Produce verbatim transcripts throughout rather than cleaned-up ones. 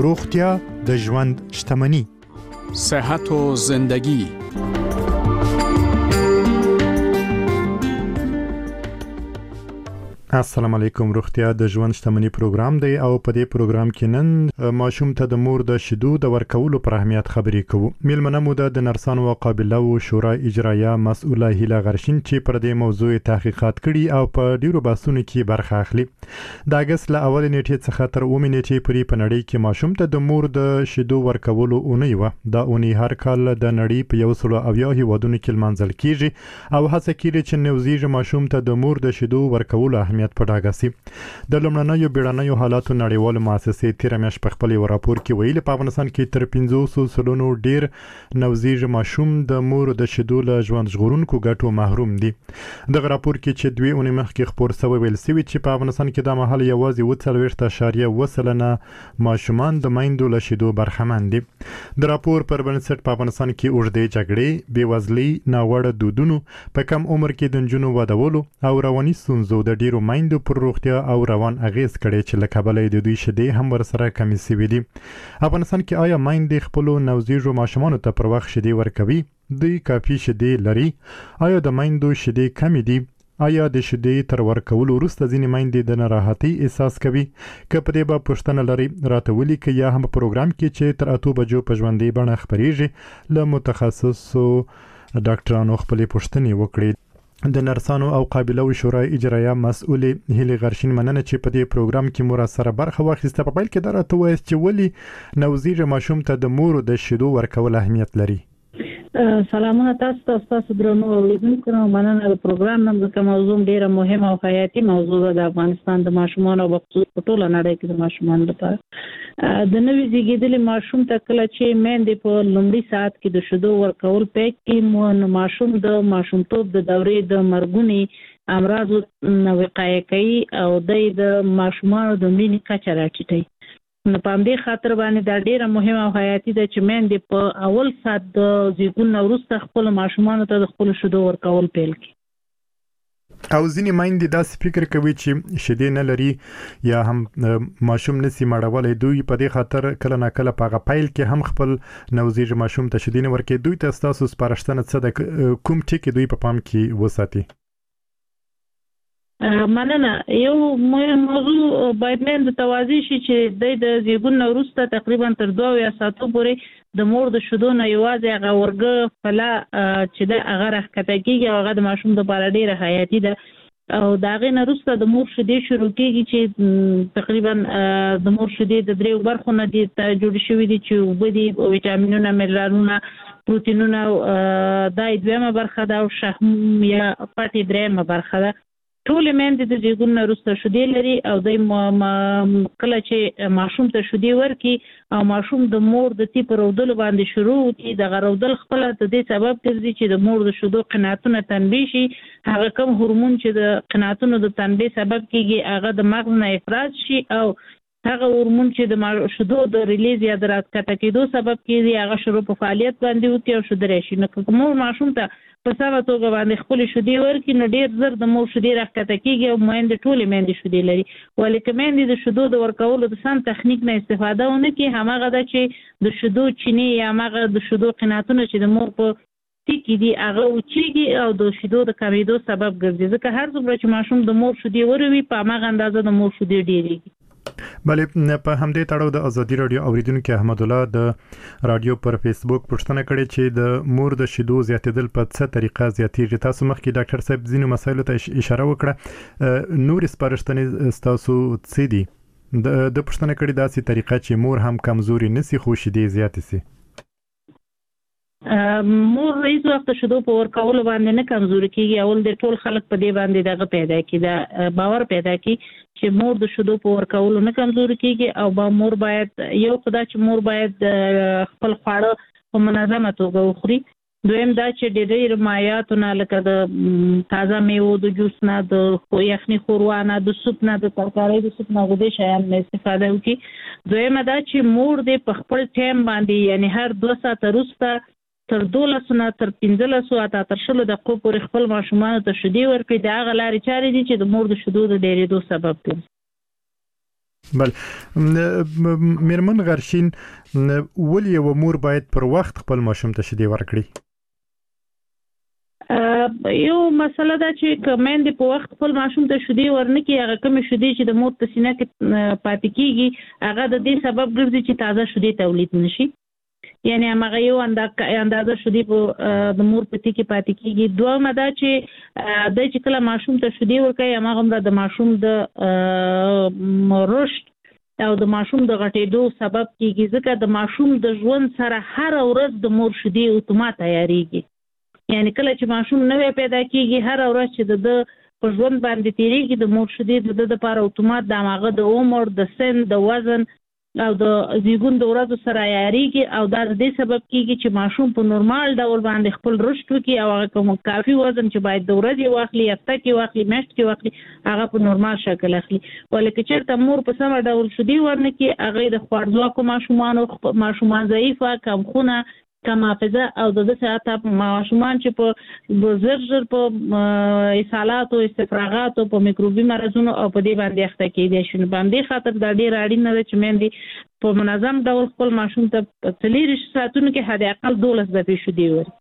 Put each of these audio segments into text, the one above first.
روغتیا د ژوند شتمني. صحت و زندگی. السلام علیکم. روغتیا د ژوند شتمني پروګرام دی او په دې پروګرام کې نن ماشوم ته د مور د شیدو د ورکولو پر اهمیت خبرې کوو. میلمنه مو د نرسانو او قابله او شورای اجرایه مسؤله هیله غرشین چې پر دې موضوع تحقیقات کړي او په ډیرو بحثونو کې برخه اخلي. د اگست له اول نیټې څخه تر اومه نیټې پورې په نړۍ کې ماشوم ته د مور د شیدو ورکولو اونۍ و. دا اونۍ هر کال د نړۍ په یو سل او یو هیوادونو کې لمانځل کیږي او هڅه کیږي چې نوزیږي ماشوم ته د مور د شیدو ورکولو اهمیت په ډاګه سي. د لومړنیو بیړنیو حالاتو نړیوال مؤسسې تیر میاشت په خپل راپور کې ویلي په افغانستان کې تر پنځوس سلنو ډیر نوزیږي ماشوم د مور د شیدو له ژوند ژغورونکو ګټو محروم دي. دغه راپور کې چې دوی اونۍ مخکې خبر شوی ویل سوي چې په افغانستان کې د مهال یوازې اووه څلوېښت اعشاریه اووه سلنه ماشومان د میندو له شیدو برخمن دي. د راپور پر بنسټ په افغانستان کې اوږدې جګړې، بېوزلي، ناوړه دودونو، په کم عمر کې د نجونو ودولو او رواني ستونزو د ډیرو میندو پر روغتیا او روان اغیز کړي چې له کبله د دوی شیدې هم ورسره کمې شوې دي. افغانستان کې آیا میندې خپلو نوزیږو ماشومانو ته پر وخت شیدې ورکوي؟ دوی کافي شیدې لري؟ آیا د میندو شیدې کمې دي؟ آیا د شیدې تر ورکولو وروسته ځینې میندې د ناراحتۍ احساس کوي؟ که په دې به پوښتنه لري راته ولیکئ یا هم په پروګرام کې چې تر اتو بجو په ژوندۍ بڼه خپریږي له متخصصو ډاکټرانو خپلې پوښتنې وکړي. د نرسانو او قابله او شورای اجرایه مسؤلې هیله غرشین مننه چې په دې پروګرام کې مور سره برخه واخیسته. په پیل کې دا راته وایي چې ولې نوزیږي ماشوم ته د مور د شیدو ورکول اهمیت لري. سلامونه تاسو ته تاسو درنو اوریدونکو. مننه د پروګرام نن د موضوع ډیره مهمه او حیاتي موضوع ده د افغانستان د ماشومانو او په ټوله نړۍ کې د ماشومانو لپاره. د نوې زیږیدلي ماشوم ته کله چې میندې په لومړي ساعت کې د شیدو ورکول پیل کړي نو ماشوم د ماشومتوب د دورې د مرګوني امراضو وقایه کوي او د ماشومانو د مړینې کچه راټیټوي. نو په همدې خاطر باندې دا ډیره مهمه او حیاتي ده چې میندې په اول ساعت د زیږون نه وروسته خپلو ماشومانو ته د خپلو شیدو ورکول پیل کړي. او ځینې میندې داسې فکر کوي چې شیدې نه لري یا هم ماشوم نسی مړولی. دوی په دې خاطر کله نه کله په هغه پیل کې هم خپل نوزیږي ماشوم ته شیدې نه ورکوي. دوی ته ستاسو سپارښتنه څه ده؟ کوم ټکي دوی په پام کې وساتي؟ مننه. یو مهم موضوع باید مند توازی شي چې د زیږون نه وروسته تقریبا تر دوه یا ساعتو پورې د مور د شیدو نه یوازې هغه ورګه فلا چې د هغه راښکته کېږي او هغه د ماشوم دپاره ډېره حیاتي ده او د هغې نه وروسته د مور شیدې شروع کېږي چې تقریبا د مور شیدې د دریو برخو نه دي جوړې شوي دي چې اوبه دي، ویټامینونه، منرالونه، پروتینونه. دا دویمه برخه ده او شحم یا پټې دریمه برخه ده. ټول میندې د زیږون نه وروسته شیدې لري او دوی کله چې ماشوم ته شیدې ورکړي او ماشوم د مور د تی په رودلو باندې شروع وکړي، دغه رودل خپله د دې سبب ګرځي چې د مور د شیدو قناعتونه تنبیه شي. هغه کوم هورمون چې د قناعتونو د تنبیه سبب کېږي هغه د مغز نه افراز شي او هغه هورمون چې د شیدو د ریلیز یا د راښکته کېدو سبب کېږي هغه شروع په فعالیت باندې وکړي او شیدې راشي. نو که مور ماشوم ته په سمه توګه باندې خپلې شیدې ورکړي نو ډېر زر د مور شیدې راښکته کېږي او میندې ټولې میندې شیدې لري. ولې که میندې د شیدو د ورکولو د سم تخنیک نه استفاده ونه کړي هماغه ده چې د شیدو چینې یا هماغه د شیدو قناعتونه چې د مور په ټیکي دي هغه وچیږي او د شیدو د کمېدو سبب ګرځي. ځکه هر څومره چې ماشوم د مور شیدې وروي په هماغه اندازه د مور شیدې ډېرېږي. بلې په همدې تړاو د ازادي رادیو اوریدونکو احمد الله د رادیو پر فیسبوک پوښتنه کړې چې د مور د شیدو زیاتېدل په څه طریقه زیاتېږي؟ تاسو مخکې ډاکټر صاحب ځینو مسایلو ته اشاره وکړه. نور سپارښتنې ستاسو څه دي؟ د پوښتنه کړې داسې طریقه چې مور هم کمزوري نسی خو شیدې زیاتې سي. مور هیڅ وخت شیدو په ورکولو باندې نه کمزوري کېږي. اول د ټول خلک په دې باندې دغه پیدا کړي دا باور پیدا کړي چې مور د شیدو په ورکولو نه کمزوري کېږي او با مور باید یو خدا چې مور باید خپل خواړه په منظمه توګه وخوري. دویم دا چې ډېری مایعاتو نه لکه د تازه میوو د جوس نه، د یخني ښوروا نه، د سوپ نه، د ترکارۍ د سوپ نه، د دې شیانو نه استفاده وکړي. دویمه دا چې مور دې په خپل ټایم باندې یعنی هر دوه ساعته وروسته تر دولسو نه تر پنځلسو اته تر شلو دقیقو پورې خپل ماشومانو ته شیدې ورکړي. د هغه لارې چارې دي چې د مور د شیدو د ډېرېدو سبب ګرځي. بل میرمن غرشین ولې یو مور باید پر وخت خپل ماشوم ته شیدې ورکړي؟ یو مسله دا چې کمنډ په وخت خپل ماشوم ته شیدې ورنکي، هغه کوم شیدې چې د مور په سینه کې پاتې کیږي هغه د دې سبب ګرځي چې تازه شیدې تولید نشي، یعنی هغه یو اندازه شیدې په د مور په تې کې پاتې کیږي. دویمه دا چې د چې کله ماشوم ته شیدې ورکوي هماغه د ماشوم د رشد او د ماشوم د غټېدو سبب کیږي، ځکه د ماشوم د ژوند سره هر ورځ د مور شیدې اتومات تیاریږي. یعنی کله چې ماشوم نوې پیدا کیږي هر ورځ چې د په ژوند باندې تیریږي د مور شیدې د د لپاره اتومات د هغه د عمر، د سن، د وزن او د زیږون د ورځو سره عیاریږي، او دا د دې سبب کیږي چې ماشوم په نورمال ډول باندې خپل رشد وکړي او هغه کوم کافي وزن چې باید د ورځې واخلي، هفته کې واخلي، میاشت کې واخلي، هغه په نورمال شکل اخلي. ولکه چېرته مور په سمه ډول شیدې ورنکړي هغې د خوارځواکو ماشومانو ماشومان ضعیفه، کمخونه، کم حافظه او د داسې حتی ماشومان چې په زر زر په اسهالاتو، استفراغاتو، په میکروبي مرضونو او په دې باندې اخته کېدی شي. نو په همدې خاطر دا ډېره اړینه ده چې میندې په منظم ډول خپل ماشوم ته په څلېرویشت ساعتونو کې حد اقل دولس دفعې شیدې ورکړي.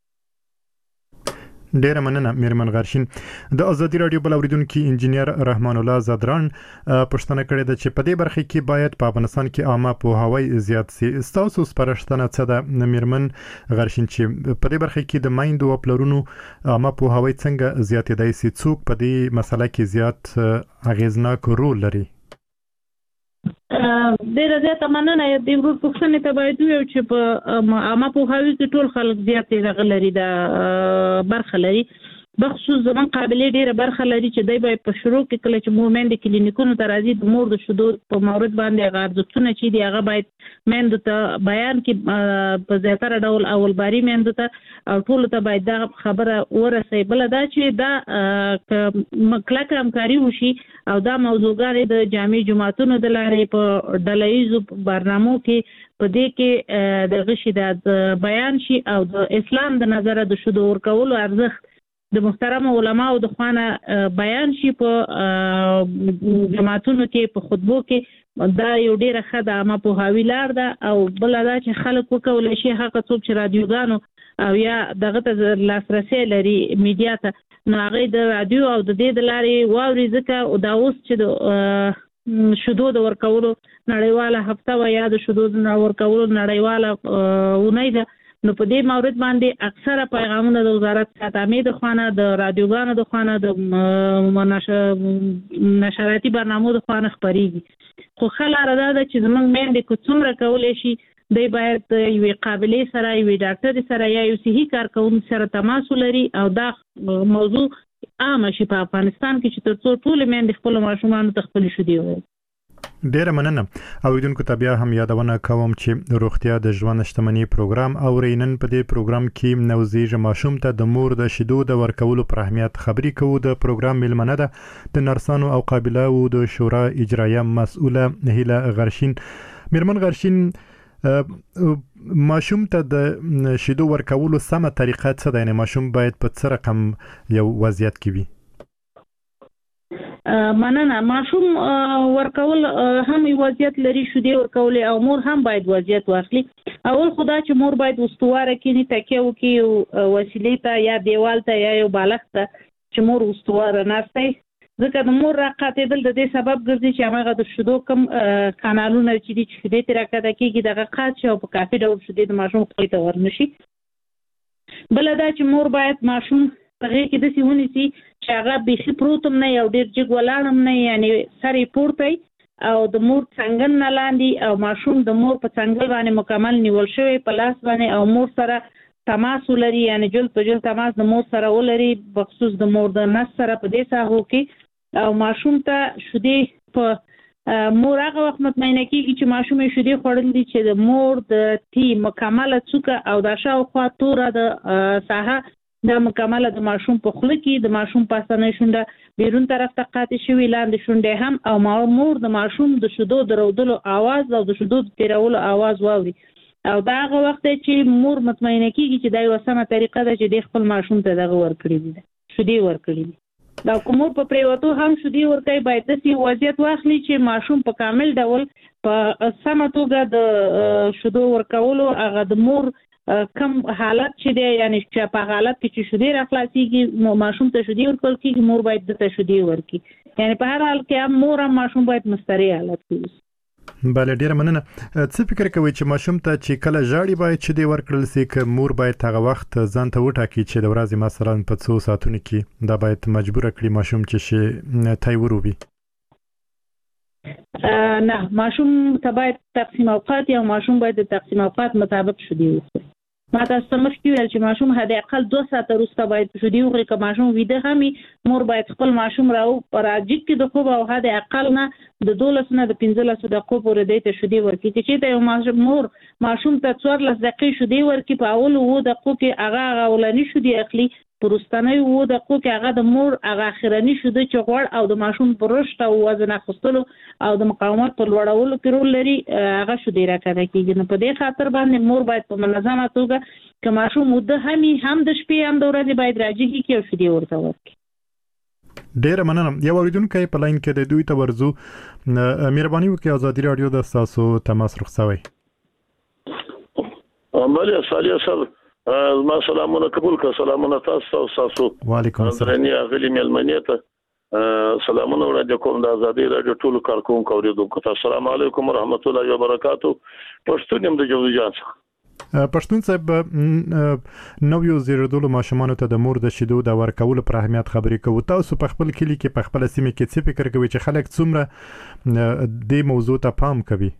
ډیره مننه میرمن غرشین. د ازادي رادیو بل اوریدونکو انجینیر رحمان الله زادران پښتنه کړې ده چې په دې برخه کې باید په افغانستان کې عامه پوهاوی زیات سي. تاسو سپارښتنه څه ده میرمن غرشین چې په دې برخه کې د مایندو او پلرونو عامه پوهاوی څنګه زیاتېدای سي؟ څوک په دې مسله کې زیات اغیزناک رول لري؟ ډېره زیاته مننه. د ورور پوښتنې ته باید ووایو چې په عامه پوهاوي کې ټول خلک زیات دغه لري، دا برخه لري، بخصوص زمون قابلیت ډیره برخه لري چې دای به په شروع کې کله چې مور مېندې کلینیکونو ته راځي د مور د شیدو په مورد باندې هغه ارزښتونه چې دی هغه باید مېندو ته بیان کې په زیاتره ډول اول باری مېندو ته او ټول ته باید دا خبره ورسي. بل دا چې دا کلکه همکاري وشي او دا موضوعګانې د جامع جماعتونو د لارې په ډلهییزو برنامو کې په دې کې د غشي د بیان شي او د اسلام د نظره د شیدو ورکولو ارزښت د محترم علماء د خوانه بیان شي په جماعتونو کې په خطبو کې. دا یو ډیره ښه د عامه پوهاوي لار ده. او بل دا چې خلک وکولی شي هغه څوک چې رادیوګانو او یا دغه ته لاسرسی لري میډیا ته، نو هغې د رادیو او د دې د لارې واوري، ځکه دا اوس چې د شیدو د ورکولو نړیواله هفته وه یا د شیدو د ورکولو نړیواله اونۍ ده، نو په دې مورد باندې اکثره پیغامونه د وزارت صحت عامې د خوانه، د رادیوګانو د خوانه، د نشراتي برنامو د خوانه خپریږي. خو ښه لاره دا ده چې زموږ میندې که څومره کولی شي دی باید یوې قابلې سره، یوې ډاکټرې سره یا یو صحي کارکوونکي سره تماس ولري او دا موضوع عامه شي په افغانستان کې چې تر څو ټولې میندې خپلو ماشومانو ته خپلې شیدې ورکړي. ډیره مننه. اوریدونکو ته بیا هم یادونه کوم چې روغتیا د ژوند شتمنۍ پروګرام او نن په دې پروګرام کې نوزیږ ماشوم ته د مور د شیدو د ورکولو پر اهمیت خبرې کوو. د پروګرام میلمنه ده د نرسانو او قابله د شورا اجرایه مسؤله هیله غرشین. میرمن غرشین، ماشوم ته د شیدو ورکولو سمه طریقه څه ده؟ یعنی ماشوم باید په څه رقم یو وضعیت کې وي؟ مننه. ماشوم ورکول هم وضعیت لري، شیدې ورکولې او مور هم باید وضعیت واخلي. اول خدا چې مور باید استواره کینی، تکیه وکړي وسیلې ته یا دیوال ته یا یو بالښت ته چې مور استواره ناستی، ځکه د مور راقاتېدل د دې سبب ګرځي چې هماغه د شیدو کم کانالونه چې دي چې شیدې ترې راکښته کېږي دغه قات شي او په کافي ډول شیدې د ماشوم خولې ته ورنشي. بله دا چې مور باید ماشوم په غېږ کې داسې ونیسي چې هغه بیخي پروت هم نه او ډېر جګ ولاړ هم نه، یعنې سر یې پورته او د مور څنګل نه لاندې او ماشوم د مور په څنګل باندې مکمل نیول شوی په لاس باندې او مور سره تماس ولري، یعنې جل په جل تماس د مور سره ولري، بخصوص د مور د نس سره په دې ساحو کې. او ماشوم ته شیدې په مور هغه وخت مطمئنه کېږي چې ماشوم یې شیدې خوړل دي چې د مور د تی مکمله څوکه او د شاوخوا توره د ساحه دا مکمله د ماشوم په خوله کې د ماشوم پاسنۍ شونډه بیرون طرف ته قاطع شوي، لاندې شونډې هم، او مور د ماشوم د شیدو د رودلو آواز او د شیدو د تیرولو آواز واوري. او دا هغه وخت دی چې مور مطمئنه کېږي چې دا یوه سمه طریقه ده چې دی خپل ماشوم ته دغه ورکړي دي، شیدې ورکړي دي. دا کومو په پریوتو هم شدي ورکوي باید داسې وضعیت واخلي چې ماشوم په کامل ډول په سمه توګه د شیدو ورکولو هغه د مور کم حالت چې دی یعنی چې په حالت کې چې شیدې راخلاصېږي ماشوم ته شیدې ورکول کېږي مور باید دته شیدې ورکړي یعنی په هر حال کې هم مور هم ماشوم باید مستري حالت کې بله ډیره مننه. څه فکر کوي چې ماشوم ته چې کله ژاړي باید شیدې ورکړل شي که مور باید هغه وخت ځان ته وټاکي چې د ورځې مثلا په څو ساعتونو کې دا باید مجبور کړي ماشوم چې شي تای وروبي؟ نه ماشوم ته باید تقسیم اوقات یا ماشوم باید د تقسیم اوقات مطابق شیدې وخوري. ما تاسو ته مخکې ویل چې ماشوم حد اقل دوه ساعته وروسته باید شیدې وخوري که ماشوم ویده هم مور باید خپل ماشوم راو په راجیک کې د خوب او حد اقل نه د دولس نه د پنځلسو دقیقو پورې دی ته شیدې ورکړي که چېرته یو ماشوم مور ماشوم ته څوارلس دقیقې شیدې ورکړي په اولو اوو دقیقو کې هغه هغه اولني شیدې اخلي په وروستنیو اوو دقیقو کې هغه د مور هغه اخرني شیدې چې غوړ او د ماشوم په رشد او وزن اخیستلو او د مقاومت په لوړولو کې رول لري هغه شیدې راکده کېږي. نو په دې خاطر باندې مور باید په منظمه توګه که ماشوم وده همي هم د شپې هم د ورځې باید راجیږي کې او شیدې ورته ورکړي. ډیره مننه. یو اوریدونکی په لاین کې د دوی ته ورځو. مهرباني وکړئ ازادي رادیو د تاسو تماس رخصوي. بله صالح صاحب ما سلامونه قبول کړه. سلامونه تاسو او تاسو وعلیکم السلام. درنه غلی ملمنیت سلامونه وړاندې کوم د ازادي رادیو ټول کارکونکو اوریدونکو ته السلام علیکم ورحمت الله وبرکاتو. پښتون يم د جوزجان څخه. پښتون صاحب نو یو زیردولو ماشومان ته د مور د شیدو د ورکولو پر اهمیت خبرې کوي. تاسو په خپل کلی کې په خپل سیمه کې څه فکر کوي چې خلک څومره د موضوع ته پام کوي؟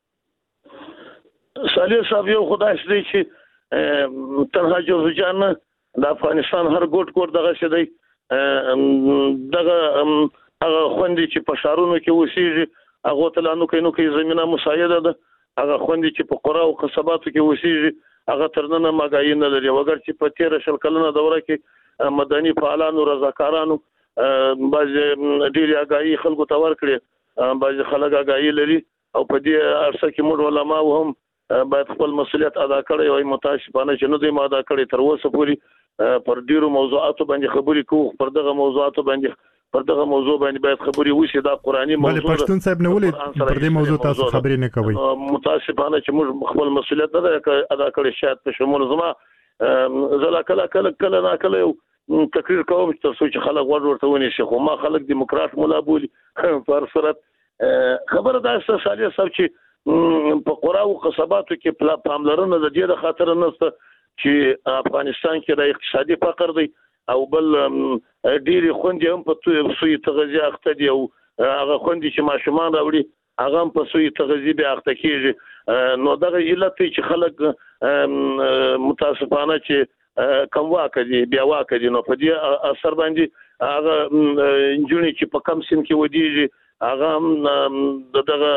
صالح صاحب یو خدای دې چې تنها جوزجان د افغانستان هر ګوټ ګوټ دغه څه دی دغه هغه خوندې چې په شهرونو کې اوسېږي هغه ته لانو کې نو کې زمينه مساعده ده. هغه خوندې چې په قرا او قصباتو کې اوسېږي هغه ترنه ماګای نه لري وګر چې په تیر شل کلنه دوره کې مدني فعالانو رضاکارانو باز ډیر اگاهي خلکو ته ورکړي باز خلک اگاهي لري او په دې ارسه کې موږ علماء هم باید خپل مسؤلیت ادا کړی وي متاسفانه چې نه دی ادا کړی تر اوسه پورې پر ډیرو موضوعاتو باندې خبرې کوو پر دغه موضوعاتو باندې پر دغه موضوع باندې باید خبرې وشي دا قرآني موضوع بل پښتون صاحب نه ولې پر دې موضوع تاسو خبرې نه کوي متاسفانه چې موږ خپل مسؤلیت نه ادا کړی شاید په شمول زما زلا کله کله کله نه کله یو تقریر کوم چې تاسو چې خلک ور ورته ونی شي خو ما خلک دیموکرات مولا بولی پر صورت خبره دا صالح صاحب چې په قرا او قصباتو کې پاملرنه د دې د خاطر نهسته چې افغانستان کې د اقتصادي فقر دی او بل ډېری خوندې هم په سوی تغذیه اخته دي او هغه خوندې چې ماشومان راوړي هغه هم په سوی تغذیه به اخته کېږي. نو دغه علت چې خلک متاسفانه چې کم واکه دي بیا واکه دي نو په دې اثر باندې هغه انجونې چې په کم سن کې ودیږي هغه هم دغه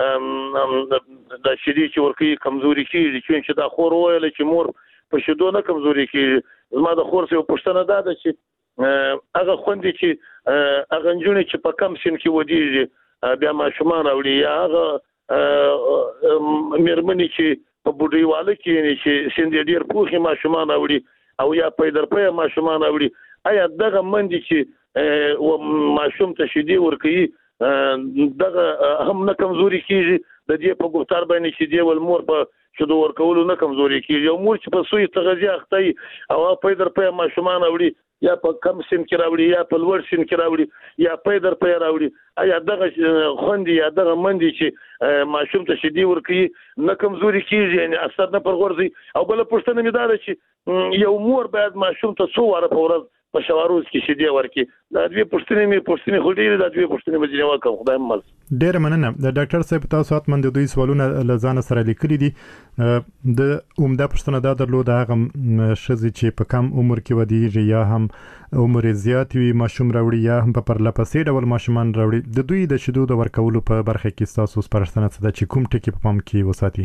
د شیدې چې ورکی کمزوري کیږي چې دا خور ویل چې مور په شیدو نه کمزوري کیږي. زما د خور سره پښتنه دا ده چې هغه خوندې چې هغه نجونې چې په کم سن کې ودیږي بیا ماشومان راوړي یا هغه مېرمنې چې په بوډۍ واله کې چې سن ډېر پوخي ماشومان راوړي او یا پیدرپی ماشومان راوړي آیا دغه مندي چې ماشوم ته شیدې ورکوي دغه هم نه کمزوري کیږي د دې په ګفتار باندې چې دی ول مور په شیدو ورکولو نه کمزوري کیږي او مور چې په سوی تغذیه اخته او په در په ماشومان راوړي یا په کم سن کې راوړي یا په لوړ سن کې راوړي یا په در په راوړي آیا دغه خوندې یا دغه مندي چې ماشوم ته شیدې ورکوي نه کمزوري کیږي یعنی اثر نه پرغورځي. او بل پښتنه مې دا ده چې یو مور باید ماشوم ته څو واره په ورځ په شواروز کې شیدې ورکي دا دوی پښتنې مې پښتنې خوري دا دوی پښتنې مې جواب کوم خدای مل. ډیر مننه. د ډاکټر صاحب تاسو اتمن د دوی سوالونه لزان سره لیکلي دي. د عمده پښتنه دا درلود هغه شذې چې په کم عمر کې ودیږي یا هم عمر زیات وي ماشوم راوړي یا هم په پرلپسې ډول ماشومان راوړي د دوی د شیدو د ورکولو په برخه کې تاسو سپارښتنه څه ده چې کوم ټکي په پام کې وساتي؟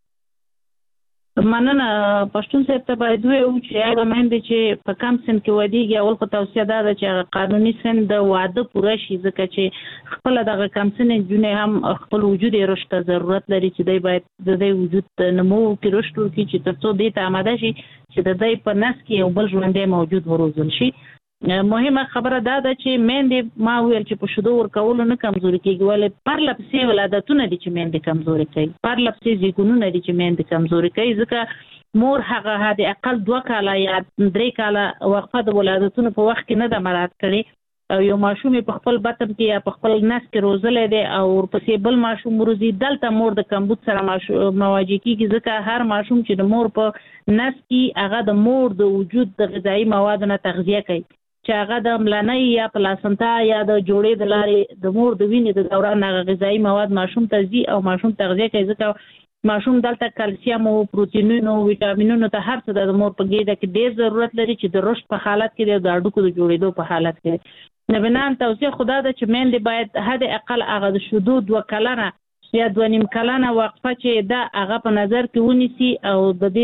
مننه. پښتون صاحب ته باید وایو چې هغه مېندې چې په کم سن کې ودیږي اول خو توصیه دا ده چې هغه قانوني سن د واده پوره شي ځکه چې خپل دغه کم سن نجونې هم خپل وجود یې رشد ته ضرورت لري چې دی باید د دې وجود نمو کې رشد وکړي چې تر څو دې ته آماده شي چې د دې په نس کې یو بل ژوندی موجود وروزل شي. مهمه خبره دا ده چې میندې ما ویل چې په شیدو ورکولو نه کمزوري کیږي، ولې پرله پسې ولادتونه دي چې میندې کمزوري کوي، پرله پسې زیږونونه دي چې میندې کمزوري کوي، ځکه مور هغه حد اقل دوه کاله یا درې کاله وقفه د ولادتونو په وخت کې نه ده مراعات کړې او یو ماشوم په خپل بطن کې یا په خپل نس کې روزلی دی او ورپسې بل ماشوم روزي، دلته مور د کمبود سره مواجه کیږي، ځکه هر ماشوم چې د مور په نس کې هغه د مور د وجود د غذایي موادو نه تغذیه کوي، چې هغه د ملنۍ یا پلاسنتا یا د جوړې د لارې د مور د وینې د دوران هغه غذایي مواد ماشوم ته ځي او ماشوم تغذیه کوي، ځکه ماشوم دلته کلسیم او پروتینونو ویټامینونو ته هر څه د مور په ګیډه کې ډېر ضرورت لري چې د رشد په حالت کې د هډوکو د جوړېدو په حالت کې. نو بنان توصیه خدا ده چې میندې باید حد اقل هغه د شیدو دوه کلنه یا دوه نیم کلنه وقفه چې دا هغه په نظر کې ونیسي او د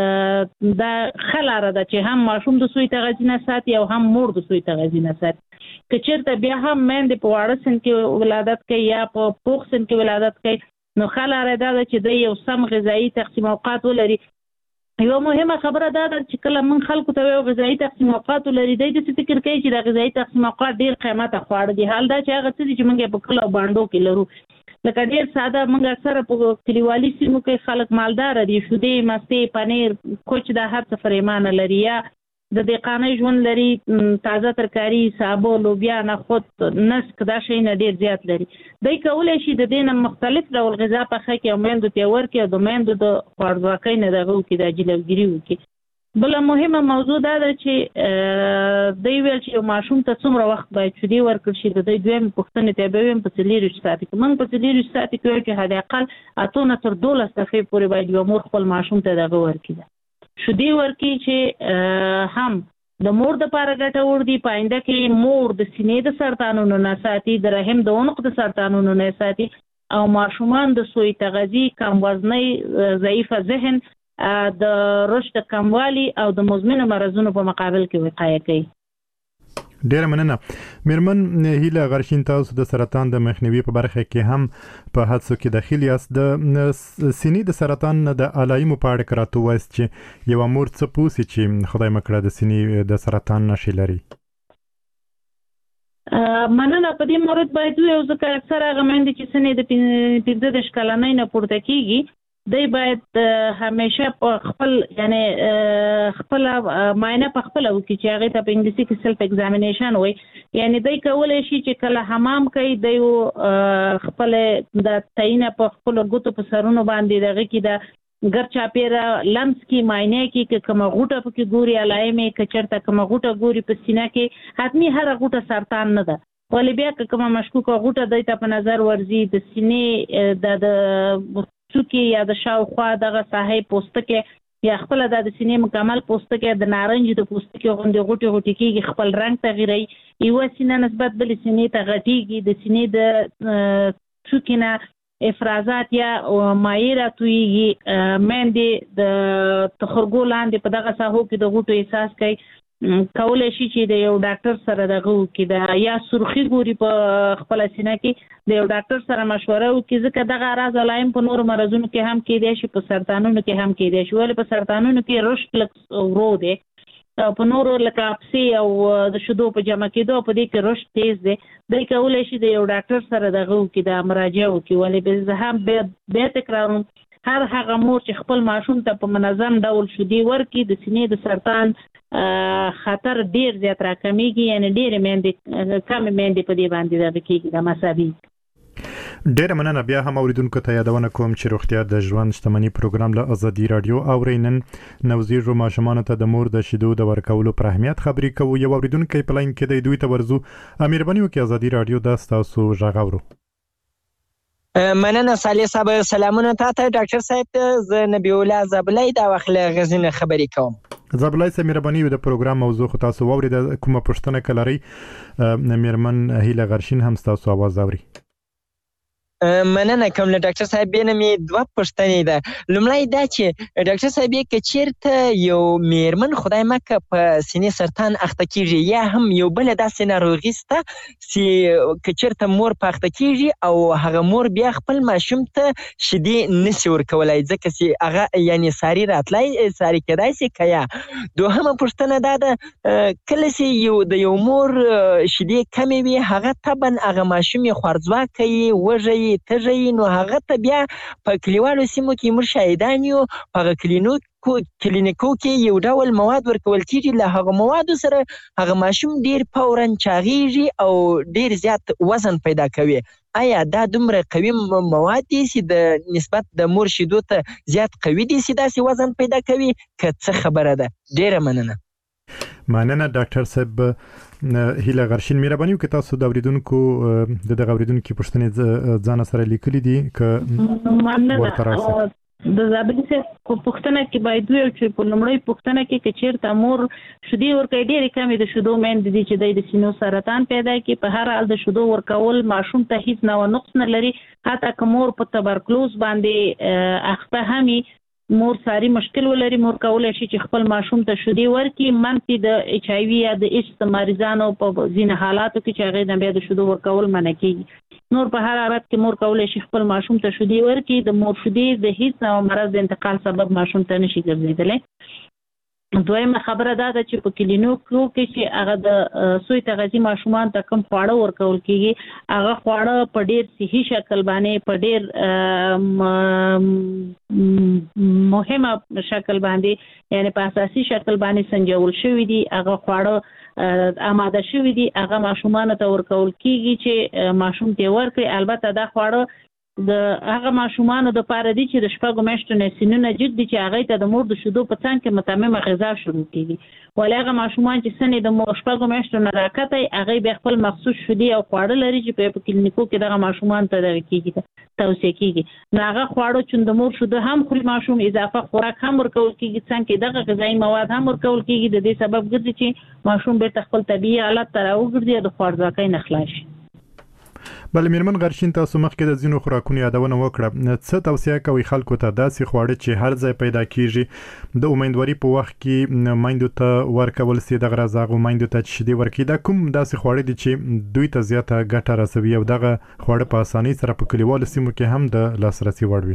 دې دا ښه لاره ده چې هم ماشوم د سوی تغذیه نه ساتي او هم مور د سوی تغذیه نه ساتي. که چېرته بیا هم میندې په واړه سن کې ولادت کوي یا په پوخ سن کې ولادت کوي نو ښه لاره دا ده چې د یو سم غذایي تقسیم اوقات ولري. یو مهمه خبره دا ده چې کله موږ خلکو ته یو غذایي تقسیم اوقات ولري دی داسې فکر کوي چې د غذایي تقسیم اوقات ډېر قیمته خواړه دي، حال دا چې هغه څه دي چې موږ یې په کلو او بانډو کې لرو، لکه ډېر ساده موږ اکثره په کلیوالي سیمو کې خلک مالداره دي، شیدې، مستې، پنیر، کوچ دا هر څه پرېمانه لري، یا د دهقانۍ ژوند لري، تازه ترکاري، سابه، لوبیا، نخود، نسک، دا شیونه ډېر زیات لري. دی کولی شي د دې نه مختلف ډول غذا پخه کړي او میندو ته یې ورکړي او د میندو د خوارځواکۍ نه دغه وکړي، دا جلوګیري وکړي. بله مهمه موضوع دا ده چې دی ویل چې یو ماشوم ته څومره وخت باید شیدې ورکړل شي، د دوی دویمې پوښتنې ته به ویم په څلېرویشت ساعته کې. موږ په څلېرویشت ساعته کې وایو چې حد اقل اتو نه تر دولس دقیقې پورې باید یوه مور خپل ماشوم ته دغه ورکړي، شیدې ورکړي چې هم د مور دپاره ګټور دي، په آینده کې مور د سینې د سرطانونو نه ساتي، د رحم د عنق د سرطانونو نه ساتي او ماشومان د سوی تغذي، کم وزنۍ، ضعیفه ذهن، د رشد کموالي او د مزمنو مرضونو په مقابل کې وقایه کوي. ډیره مننه. میرمن هیله غرشین، تاسو د سرطان د مخنیوي په برخه کې هم په هڅو کې داخل یاست. د سینې د سرطان د علایمو په اړه راته وایاست چې یوه مور څه پوسي چې خدای مکړه د سینې د سرطان نښې لري؟ مننه. په دې مورد باید ویو ځکه اکثره هغه میندې چې سنې د پنځه دېرش کلنۍ نه پورته کېږي دی باید همیشه په خپل یعنی خپل معاینه په خپله وکړي چې هغې ته په انګلیسي کې سلف اگزامینیشن وایي، یعنی دی کولی شي چې کله حمام کوي دی خپل د تعینه په خپلو ګوتو په سرونو باندې دغه کې د ګر چاپیره لمس کې معاینه کې که کومه غوټه پکې ګوري علایمې، که چېرته کومه غوټه ګوري په سینه کې، حتمي هره غوټه سرطان نه ده، ولې بیا که کومه مشکوکه غوټه دی ته په نظر ورځي د سینې د څوکې یا د شاوخوا دغه ساحې پوستکی یا خپله دا د سینې مکمل پوستکی د نارنج د پوستکي غوندې غوټې غوټې کېږي، خپل رنګ تغیروي، یوه سینه نسبت بلې سینې ته غټېږي، د سینې د څوکې نه افرازات یا مایع راتویږي، میندې د تخرګو لاندې په دغه ساحو کې د غوټو احساس کوي، کولی شي چې د یو ډاکټر سره دغه وکړي، یا سرخي ګوري په خپله سینه کې د یو ډاکټر سره مشوره وکړي، ځکه دغه اعراض علایم په نورو مرضونو کې هم کیدای شي، په سرطانونو کې هم کیدای شي، ولې په سرطانونو کې رشد لږ ورو دی، په نورو لکه اپسې او د شیدو په جمع کېدو په دې کې رشد تیز دی. دی کولی شي د یو ډاکټر سره دغه وکړي، د مراجعه وکړي، ولې زه هم بیا تکراروم هر هغه مور چې خپل ماشوم ته په منظم ډول شیدې ورکړي د سینې د سرطان خطر ډیر زیات راکمیږي، یعنی ډیرې میندې کمې میندې په دې باندې دغه کېږي د مساوي. ډیره مننه. بیا هم اوریدونکو ته یادونه کوم چې روغتیا د ژوند شتمني پروګرام له ازادي رادیو اوري. نن نوزیرو ماشومانو ته د مور د شیدو د ورکولو پر اهمیت خبرې کوو. یو اوریدونکی په لاین کې دی، دوی ته ورزو. مهرباني وکړئ ازادي رادیو دا ستاسو غږ اورو. مننه صالح صاحب، سلامونه تاته. ډاکټر صاحب زه نبی الله زابلای دا وخت له غزنه خبرې کوم. زابلای صاحب مهرباني د پروګرام موضوع خو تاسو واورید، کومه پوښتنه کلري؟ میرمن هیله غرشین هم تاسو आवाज اوري. مننه کوم. له ډاکټر صاحب نه مې دوه پوښتنې ده. لومړی دا چې ډاکټر صاحب که چیرته یو میرمن خدای مکه په سینې سرطان اخته کیږي یا هم یو بل داسې ناروغي شته چې که چیرته مور په اخته کیږي او هغه مور بیا خپل ماشوم ته شیدې نشي ورکولی ځکه چې هغه یعنې ساري راتلی ساري کیدای شي که یا. دوهمه پوښتنه دا ده کله چې یو د یو مور شیدې کمې وي هغه طبعا هغه ماشوم یې خوارځواکی یې وږی تږی نو هغه ته بیا په کلیوالو سیمو کې موږ شاهدان یو په هغه کلینیکو کلینیکو کې یو ډول مواد ورکول کېږي له هغه موادو سره هغه ماشوم ډېر فوراً چاغېږي او ډېر زیات وزن پیدا کوي. آیا دا دومره قوي مواد دي چې د نسبت د مور شیدو ته زیات قوي دي چې داسې وزن پیدا کوي که څه خبره ده؟ ډېره مننه. مننه ډاکټر صاحب. هیله غرشین مهرباني وکړئ تاسو د اوریدونکو د دغه اوریدونکو پوښتنې ځان سره لیکلي دي که ورته راسي. د زابلي صاحب په پوښتنه کې باید ویل چې په لومړۍ پوښتنه کې که چیرته مور شیدې ورکوي ډېرې کمې د شیدو میندې دي چې دی د سینو سرطان پیدا کړي په هر حال د شیدو ورکول ماشوم ته هیڅ نوع نقص نه لري. حتی که مور په تبرکلوز باندې اخته هم مور ساري مشکل ولري مور کولی شي چې خپل ماشوم ته شیدې ورکړي. منفي د ایچ آی وي یا د ایچ د مریضانو په ځینې حالاتو کې چې هغې نه بیا د شیدو ورکول منع کېږي. نور په هر حالت کې مور کولی شي خپل ماشوم ته شیدې ورکړي. د مور شیدې د هیڅ نوع مرض د انتقال سبب ماشوم ته نشي ګرځېدلی. دویمه خبره دا ده چې په کلینیکو کې چې هغه د سوی تغذي ماشومان ته کوم خواړه ورکول کېږي هغه خواړه په ډېر صحي شکل باندې په ډېر مهمه شکل باندې یعنی په اساسي شکل باندې سنجول شوي دي. هغه خواړه آماده شوي دي هغه ماشومانو ته ورکول کېږي چې ماشوم ته ورکړي. البته دا خواړه د هغه ماشومانو د پاره دي چې د شپږو میاشتو نه سینونه جګ دي چې هغې ته د مور د شیدو په څنګ کې متممه غذا شروع کېږي. ولې هغه ماشومان چې سنې د مور شپږو میاشتو نه راکته هغې بیا خپل مخصوص شیدې او خواړه لري چې په کلینیکو کې دغه ماشومان ته دغه کېږي توصیه کېږي. نو هغه خواړه چې د مور شیدو هم خوري ماشوم اضافه خوراک هم ورکول کېږي څنګ کې دغه غذایي مواد هم ورکول کېږي. د دې سبب ګرځي چې ماشوم بیرته خپل طبیعي حالت ته راوګرځي او د خوارځواکۍ نه خلاص شي. بل میرمن غرشین تاسو مخکې د ځینو خوراکونو یادونه وکړه. څه توصیه کوي خلکو ته داسې خواړه چې هر ځای پیدا کیږي د امیندواري په وخت کې میندو ته ورکول سي دغه رازغه میندو ته شیدې ورکړي دا کوم داسې خواړه دي چې دوی ته زیاته ګټه رسوي او دغه خواړه په اسانۍ سره په کلیوالو سیمو کې هم د لاسرسي وړ وي؟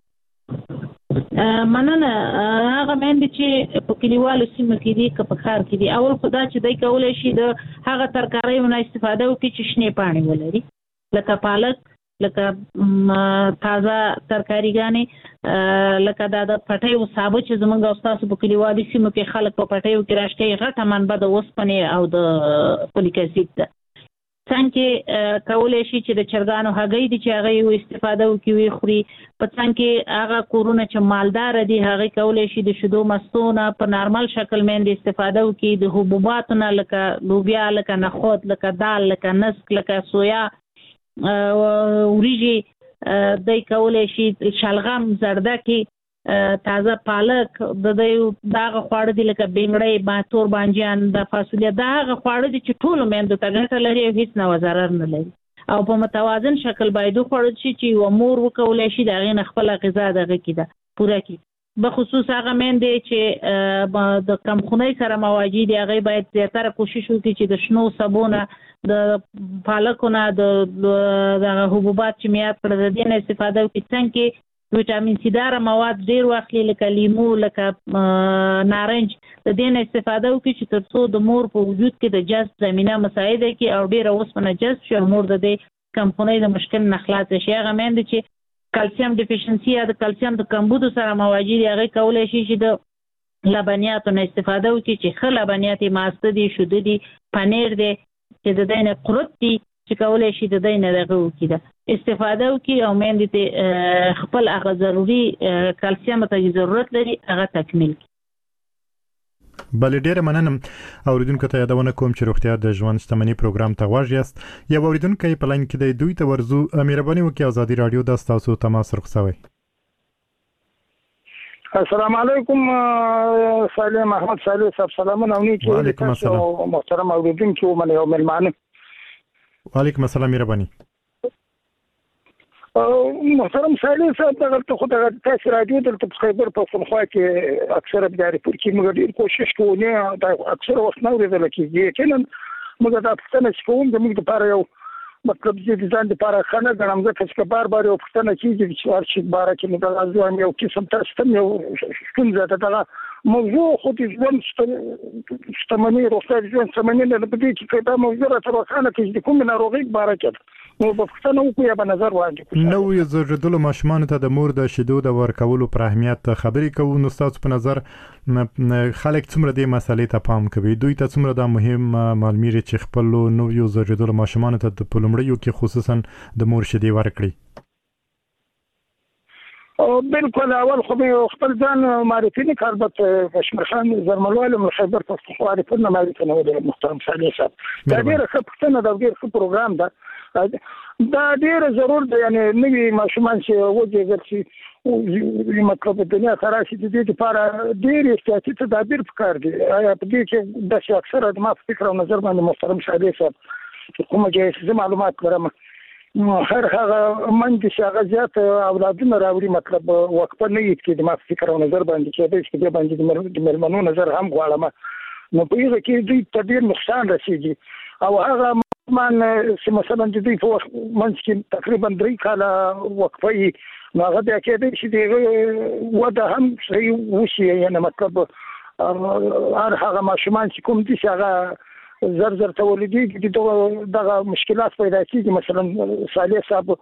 مننه. هغه میندې چې په کلیوالو سیمو کې دي که په ښار کې دي اول خو دا چې دوی کولی شي د هغه ترکاریو نه استفاده وکړي چې شنې پاڼې ولري لکه پالک لکه تازه ترکاریګانې لکه دا د پټیو سابه چې زمونږ او ستاسو په کلیوالي سیمو کې خلک په پټیو کې راشکوي غټه منبع د اوسپنې او د فولیک اسید ده. څنګه کولی شي چې د چرګانو هګۍ دي چې هغه یې استفاده وکړي ویې خوري. په څنګ کې هغه کورونه چې مالداره دي هغې کولی شي د شیدو مستو نه په نارمل شکل میندې استفاده وکړي. د حبوباتو نه لکه لوبیا لکه نخود لکه دال لکه نسک لکه سویا وریجې دی کولی شي شلغم زردکې تازه پالک د دې دغه خواړه دي لکه بینګړی تور بانجان د فاصولیا دا هغه خواړه دي چې ټولو میندو ته ګټه لري او هیڅ نوع ضرر نه لري او په متوازن شکل باید وخوړل شي چې یوه مور وکولی شي د هغې نه خپله غذا دغه کړي ده پوره کړي. بخصوص هغه میندې چې د کمخونۍ سره مواجه دي هغې باید زیاتره کوشش وکړي چې د شنو سبو نه د پالکو نه د دغه حبوبات چې مې یاد کړه د دې نه استفاده وکړي. څنګه کې ویټامین سي داره مواد ډېر واخلي لکه لیمو لکه نارنج د دې نه استفاده وکړي چې تر څو د مور په وجود کې د جذب زمینه مساعده کړي او ډېره اوسپنه جذب شي او مور د دې کمخونۍ د مشکل نه خلاصه شي. هغه میندې چې کلسیم ډیفیشنسي یا د کلسیم د کمبودو سره مواجه دي هغې کولی شي چې د لبنیاتو نه استفاده وکړي چې ښه لبنیات یې ماسته دي شوده دي پنیر دی چې د دی نه قرت دي چې کولی شي د دی نه دغه وکړي ده استفاده وکړي او میندې ته خپل هغه ضروري کلسیم ته ضرورت لري هغه تکمیل کړي. بله ډیره مننه. اوریدونکو ته یادونه کوم چې روغتیا د ژوند شتمنۍ پروګرام ته غواړئ یاست یو اوریدونکی په لاین کې دی دوی ته ورزو. مهرباني وکړئ ازادي راډیو د تاسو تماس رخصوي. السلام علیکم سالم احمد صالح صاحب سلامونه او نیکی. وعلیکم السلام محترم اوریدونکو من یو ملمانه. وعلیکم السلام مهرباني. محترم سالم صاحب دغه ته خو دغه تاسو راډیو دلته په خیبر پښتونخوا کې اکثره بیا ریپورت کې موږ ډیر کوشش کوو نه دا اکثره وخت نه ورېدل کېږي چې موږ دا پښتنه چې کوم د موږ لپاره یو مطلب چې ځان لپاره خنه غواړم ځکه چې بار بار یو پښتنه کېږي چې ورشي بار کې موږ راځو یو قسم تاسو ته یو څنګه دا دغه موضوع خو د ژوند شتمنۍ روغتیا د ژوند شتمنۍ نه په دې کې دا موضوع راته روښانه کړي کوم ناروغي باره کې نو په پښتنه وکړو یا په نظر واچو نو یو زړدلو ماشومان ته د مور د شیدو د ورکولو پر اهمیت خبرې کوو. نو تاسو په نظر خلک څومره دې مسلې ته پام کوي؟ دوی ته څومره دا مهم معلومیږي چې خپل نو یو زړدلو ماشومان ته د پلومړیو کې خصوصا د مور شیدې ورکړي؟ او بالکل اول خو به خپل ځان معرفي نه کار به کشمیر خان زرملوال من خیبر پښتونخوا د پرنا معرفي نه ودل محترم صالح صاحب دا ډیره ښه پښتنه دا ډیر ښه پروګرام ده دا ډیر ضرور دی یعنی نوی ماشومان چې وځي چې مطلب د دنیا سره چې د دې لپاره ډیر احتیاطي تدابیر پکار دي آیا په دې کې د څه اکثره د ما فکر او نظر باندې محترم صالح صاحب کومه جایز معلومات لرم هر هغه من چې هغه زیات اولادونه راوړي مطلب وقفه نه یې کې د ما فکر او نظر باندې چې د دې باندې د ملمنو نظر هم غواړم نو په دې کې دوی ته ډیر نقصان رسیږي او هغه من چې مثلا د دې په منځ کې تقریبا درې کاله وقفه نو هغه د کې چې د وده هم صحیح وشي یعنی مطلب هر هغه ماشومان چې کوم دي هغه زر زر تولیدي دغه مشکلات پیدا کیږي مثلا صالح صاحب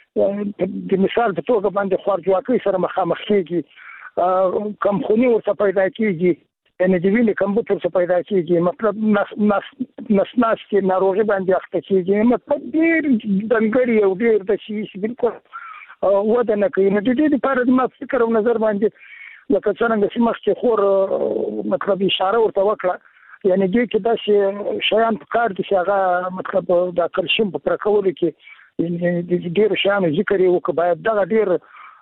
د مثال په توګه باندې خارجواکۍ سره مخامخ کیږي کم خونی ورته پیدا کیږي یعنی د وینې کمبوټر څخه پیدا کیږي مطلب نس نس نس کې ناروغي باندې اخته کیږي مطلب ډیر دنګړی او ډیر د شي بالکل وده نه کوي نو د دې لپاره د ما فکر او نظر باندې لکه څنګه چې مخکې خور مطلب اشاره ورته وکړه یعنی دې کې دا شیان په کار دي چې هغه مطلب د کلسیم په پرکولو کې د ډیر شیانو ذکر یې وکړ باید دا ډیر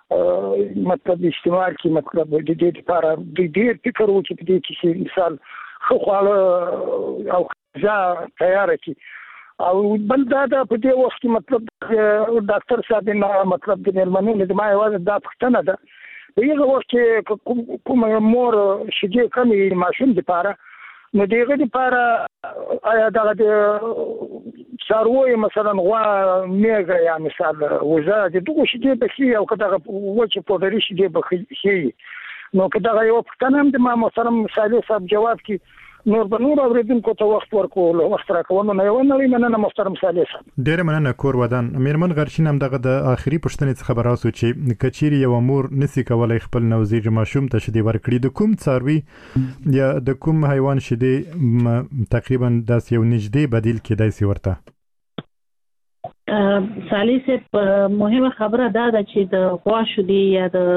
مطلب استعمال کې مطلب د دې لپاره د ډیر فکر وکړي په دې کې مثال خو خواله او ځا تیار کړي او بل دا په دې وخت کې مطلب ډاکټر صاحب نه مطلب د مېرمنو د ما یوازې دا پښتنه ده په یوه وخت کې کوم مور شګې کمې ماشوم لپاره نو دغه لپاره آیا دغه د څاروي مثلا غوا میګه یا مثال وزه د دغه شي په شي او کداغه وچه پودري شي د بخي نو کداغه یو پښتنه هم د ما محترم صالح صاحب جواب کی نور به نور اوریدونکو ته وخت ورکول وخت راکونه نه یو نه مننه محترم صالح صاحب ډیر مننه کور ودان میرمن غرشین هم دغه د اخري پښتنې څخه براسو چې کچيري یو امور نسی کولای خپل نوزیج ماشوم ته شدي ورکړي د کوم څاروي یا د کوم حیوان شدي تقریبا داس یو نږدې بدیل کېدای سي ورته صالح صاحب مهمه خبره دا ده چې د غوا شدي یا د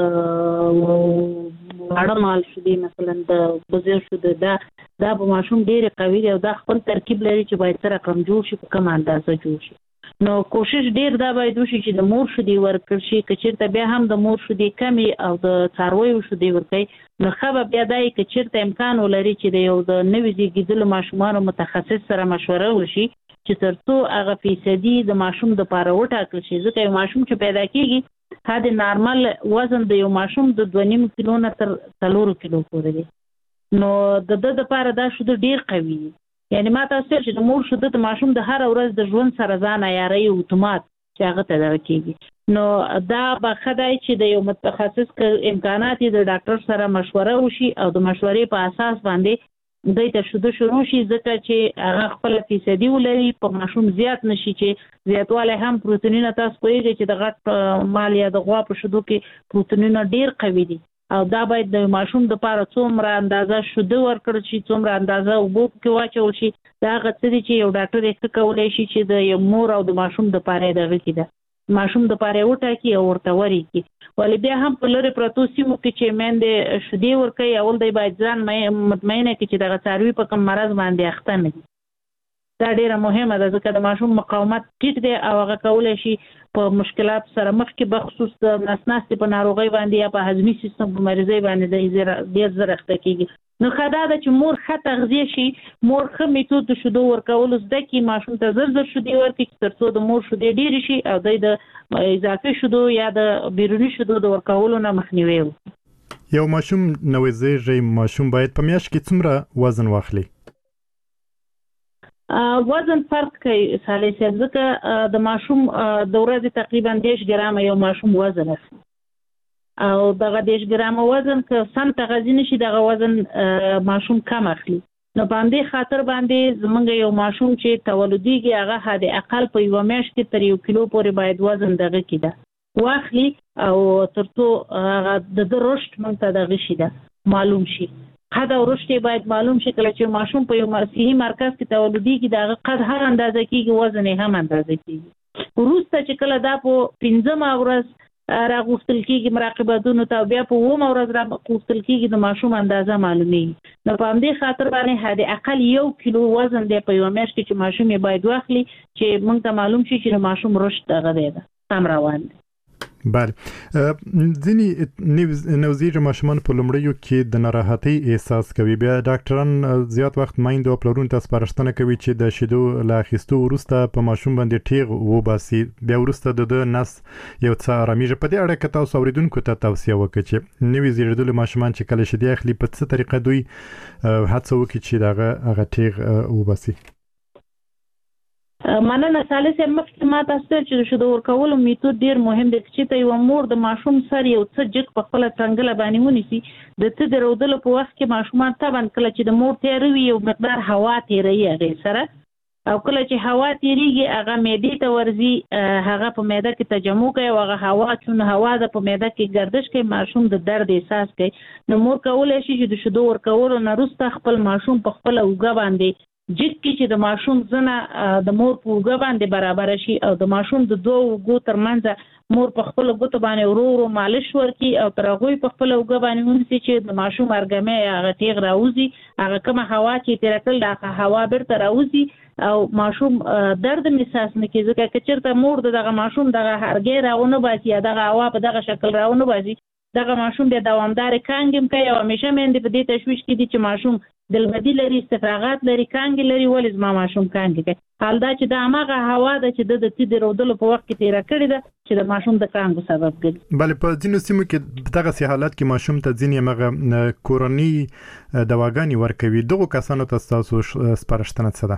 اړه مال شدي مثلا د بزر شدي دا دا په ماشوم ډیر قوي او دا خپل ترکیب لري چې باید سره کم جوړ شي په کوم اندازه جوړ شي نو کوشش ډیر دا باید وشي چې د مور شدي ورکړ شي کچیرته بیا هم د مور شدي کمی او د څارویو شدي ورکړي نو خبر بیا دای کچیرته امکان ولري چې د یو د نوې زیږیدلو ماشومان متخصص سره مشوره وشي چې ترڅو هغه فیصدي د ماشوم د پاره وټاکل شي ځکه یو ماشوم چې پیدا کیږي دا د نارمل وزن د یو ماشوم د دوه نیم کیلو نه تر څلور کیلو پورې دی نو د د لپاره دا شوده ډیر قوي یعنی ما تاسو چې د مور شوده د ماشوم د هر ورځ د ژوند سره ځان عیاري اتومات چې هغه ته درکېږي نو دا به خدای چې د یو متخصص امکانات د ډاکټر سره مشوره وشي او د مشورې په اساس باندې دوی ته شوده شروع شي ځکه چې هغه خپل فیصدي ولري په ماشوم زیات نشي چې زیاتوالی هم پروتینونه تاسو پوهیږئ چې د غټ مال یا د غوا په شیدو کې پروتینونه ډیر قوي دي او دا باید د ماشوم د لپاره څومره اندازه شوده ورکړل شي څومره اندازه اوبو کې واچول شي دا هغه څه دي چې یو ډاکټر یې کولی شي چې د یو مور او د ماشوم د لپاره دغه کې ده ماشوم د لپاره وټاکي او ورته ورکړي ولې بیا هم په لرې پرتو سیمو کې چې میندې شیدې ورکوي اول دی باید ځان مطمئنه کړي چې دغه څاروي په کوم مرض باندې اخته نه دي دا ډیره مهمه ده ځکه د ماشوم مقاومت ټیټ دی او هغه کولای شي په مشکلات سره مخ کې بخصوص د نسناستي په ناروغي باندې یا په هضمي سیستم په مریضي باندې د ډیر زر اخته کیږي. نو خدا ده چې مور ښه تغذیه شي، مور ښه میتود د شیدو ورکولو زده کړي، ماشوم ته زر زر شیدې ورکړي تر څو د مور شیدې ډېرې شي او دوی د اضافي شیدو یا د بیروني شیدو د ورکولو نه مخنیوي وکړي. یو ماشوم نوې زیږی ماشوم باید په میاشت کې څومره وزن واخلي؟ وزن فرق کوي صالح صاحب، ځکه د ماشوم د ورځې تقریبا دېرش ګرامه یو ماشوم وزن اخلي او دغه دېرش ګرامه وزن که سم تغذیه نشي دغه وزن ماشوم کم اخلي. نو په همدې خاطر باندې زمونږ یو ماشوم چې تولدیږي هغه حد اقل په یوه میاشت کې تر یو کیلو پورې باید وزن دغه کې ده واخلي او تر څو هغه د ده رشد موږ ته دغه شي ده معلوم شي، قد او رشد معلوم شي. کله چې ماشوم په یو صحي مرکز کې تولدیږي دغه قد هغه اندازه کېږي، وزن یې هم اندازه کېږي. وروسته چې کله دا په پنځمه ورځ راغوښتل کېږي مراقبتونو ته، بیا په اوومه ورځ راغوښتل کېږي د ماشوم اندازه معلومیږي. نو په همدې خاطر باندې حد اقل یو کیلو وزن دی په یوه میاشت کې چې ماشوم یې باید واخلي چې موږ ته معلوم شي چې د ماشوم رشد دغه دی ده سم روان دی. بله، ځینې نوزیږه ماشومان په لومړیو کې د ناراحتۍ احساس کوي، بیا ډاکټران زیات وخت میندو او پلرونو ته سپارښتنه کوي چې د شیدو له اخیستو وروسته په ماشوم باندې ټیغ وباسي، بیا وروسته د ده نس یو څه ارامېږي. په دې اړه که تاسو اورېدونکو ته توصیه وکړئ چې نوي زیږېدلي ماشومان چې کله شیدې اخلي په څه طریقه دوی هڅه وکړي چې د هغه هغه ټیغ وباسي. مننه صالح صاحب، مخکې ما تاسو ته چې د شیدو ورکولو میتود ډېر مهم دی. چې ته یوه مور د ماشوم سر یو څه جګ په خپله څنګله باندې ونیسي، د ته د رودلو په وخت کې ماشومان طبعا کله چې د مور تیاره وي یو مقدار هوا تیروي هغې سره، او کله چې هوا تیریږي هغه معدې ته ورځي، هغه په معده کې تجمع کوي او هغه هوا چون هوا ده په معده کې گردش کوي، ماشوم د درد احساس کوي. نو مور کولی شي چې د شیدو ورکولو نه وروسته خپل ماشوم په خپله اوږه باندې جګ کې چې د ماشوم زنه د مور په اوږه باندې برابره شي او د ماشوم د دوه اوږو ترمنځ مور په خپله ګوتو باندې ورو ورو مالش ورکړي او تر هغوی په خپله اوږه باندې ونیسي چې د ماشوم ارګمۍ هغه تیغ راوځي، هغه کومه هوا چې تېره کړل هغه هوا بیرته راوځي او ماشوم درد هم احساس نه کوي. ځکه که چېرته مور د دغه ماشوم دغه هرګۍ راونه باسي یا دغه هوا په دغه شکل راونه باسي، دغه ماشوم بیا دوامدارې کانګې هم کوي او همیشه میندې په دې تشویش کې دي چې ماشوم دلبدي لري، استفراغات لري، کانګې لري، ولې زما ماشوم کانګې کوي. حال دا چې دا هماغه هوا ده چې د د تي د رودلو په وخت کې تېره کړې ده چې د ماشوم د کانګو سبب ګرځي. بله، په ځینو سیمو کې په دغسې حالات کې ماشوم ته ځینې همغه کورني دواګانې ورکوي، دغو کسانو ته ستاسو سپارښتنه څه ده؟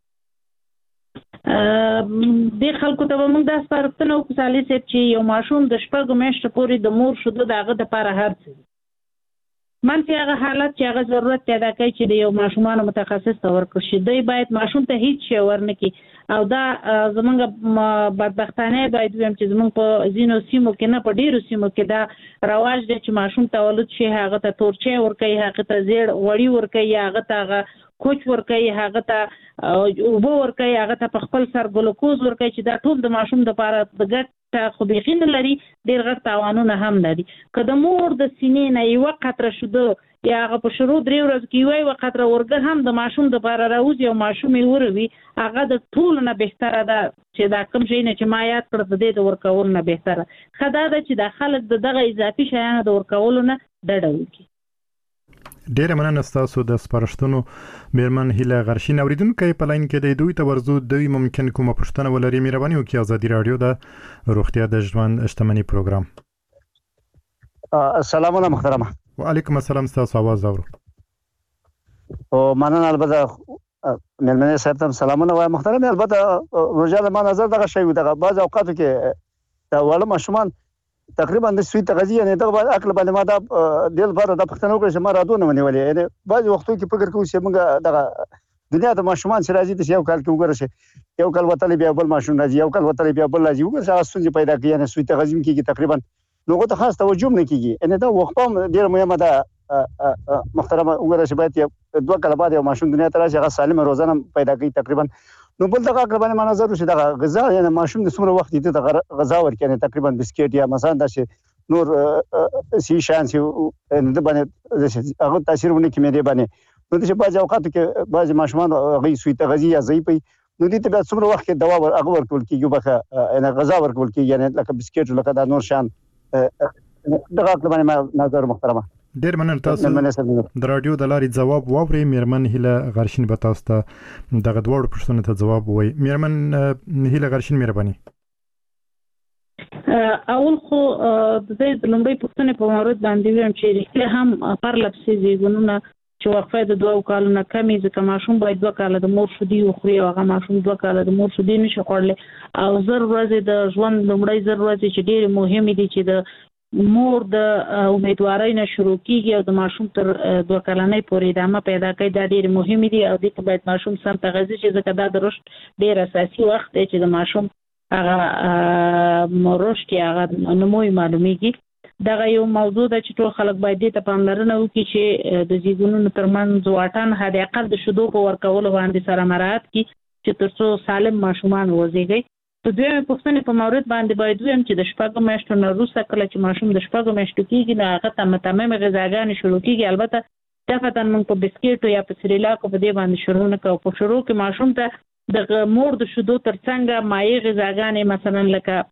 دې خلکو ته به موږ دا سپارښتنه وکړو صالح صاحب چې یو ماشوم د شپږو میاشتو پورې د مور شیدو د هغه دپاره هر څه دي. منفي هغه حالت چې هغه ضرورت پیدا کوي چې د یو ماشومانو متخصص ته ورکړل شي، دی باید ماشوم ته هیڅ شی ورنه کړي او دا زموږ بدبختانه باید ویم چې زموږ په ځینو سیمو کې نه په ډېرو سیمو کې دا رواج دی چې ماشوم تولد شي هغه ته تورچی ورکوي، هغه ته زیړ غوړي ورکوي، هغه ته هغه کوچ ورکوي، هغه ته اوبه ورکوي، هغه ته په خپل سر ګلوکوز ورکوي چې دا ټول د ماشوم دپاره د ګټ خو بیخي نه لري، ډېر غټ تاوانونه هم لري. که د مور د سینې نه یوه قطره شیدو یا هغه په شروع درې ورځو کې یوه یوه قطره ورګه هم د ماشوم دپاره راوځي او ماشوم یې وروي، هغه د ټولو نه بهتره ده چې دا کوم شی نه چې ما یاد کړ د دې د ورکولو نه بهتره. ښه دا ده چې دا خلک د دغه اضافي شیانو د ورکولو نه ډډه وکړي. ډیره مننه ستاسو د سپارښتنو میرمن هیله غرشین. اوریدونکي په لاین کې دی، دوی ته ورزو دوی ممکن کومه پوښتنه ولري، مهرباني وکړئ ازادي راډیو د روغتیا د ژوند شتمني پروګرام. السلام علیکم محترمه. وعلیکم السلام، ستاسو आवाज اورو. او مننه البته مېلمنې صاحب ته سلامونه وایم محترمه. البته روزه د ما نظر دغه شی دغه بعض اوقاتو کې دا وړه ماشومان تقریبا د سوی تغذیه یعنی دغه بعد عقل باندې ما دا دل بار د پښتنو کې چې ما رادونه ونیولې، یعنی بعض وختو کې فکر کوم چې موږ دغه دنیا د ماشومان سره راځي د یو کال کې وګورئ شي یو کال وتلی بیا بل ماشوم راځي، یو کال وتلی بیا بل راځي، وګورئ هغه ستونزې پیدا کوي، یعنی سوی تغذیه کېږي تقریبا نو ته خاص توجه نه کیږي. یعنی دا وخت هم ډېر مهمه ده محترمه. وګورئ چې باید دوه کال بعد یو ماشوم دنیا ته راشي هغه سالم روزانه پیدا کوي تقریبا. نو بل دغه عقل باندې ما نظر وشي دغه غذا، یعنی ماشوم د څومره وخت دې ته غذا ورکړي، یعنی تقریبا بسکټ یا مثلا داسې نور سی شان چې د باندې هغه تاثیر ونه کوي مې باندې. نو چې بعض اوقات کې بعض ماشومان غي سوی تغذیه یا ضعیف نو دې ته بیا څومره وخت کې دوا ور هغه ورکول کیږي بخه ان غذا ورکول کیږي یعنی لکه بسکټ لکه دا نور شان دغه باندې ما نظر محترمه ډیر مننه تاسو د رادیو د لارې ځواب واوري میرمن هیله غرشین به تاسو ته دغه دوړ پښتنه ته ځواب وای میرمن هیله غرشین مهرباني اول خو د دې لومړی پښتنه په مورد باندې ویم چې رښتیا هم پرلپسې زیږونونه چې وقفه د دوه کالونو کمې ځکه ماشوم باید دوه کاله د مور شودي وخوري او هغه ماشوم دوه کاله د مور شودي نشي خوړلی او زر ورځې د ژوند لومړی زر ورځې چې ډېرې مهمې دي چې د مور د امیدوارۍ نه شروع کیږي او د ماشوم تر دوه کلنۍ پورې ادامه پیدا کوي دا ډېرې مهمې دي او دې کې باید ماشوم سم تغذیه شي ځکه دا د رشد ډېر اساسي وخت دی چې د ماشوم هغه رشد یا هغه نمو معلومیږي دغه یو موضوع ده چې ټول خلک باید دې ته پاملرنه وکړي چې د زیږونونو ترمنځ واټن حد اقل د شیدو په ورکولو باندې سره مراعات کړي چې تر څو سالم ماشومان وزېږي. په دویمه پوښتنې په مورد باندې باید ووایم چې د شپږو میاشتو نه وروسته کله چې ماشوم د شپږو میاشتو کېږي نو هغه ته متممې غذاګانې شروع کېږي. البته دفعتا موږ په بسکټو یا په سریلاکو په دې باندې شروع نه کوو. په شروع کې ماشوم ته د مور د شیدو تر څنګ مایع غذاګانې مثلا لکه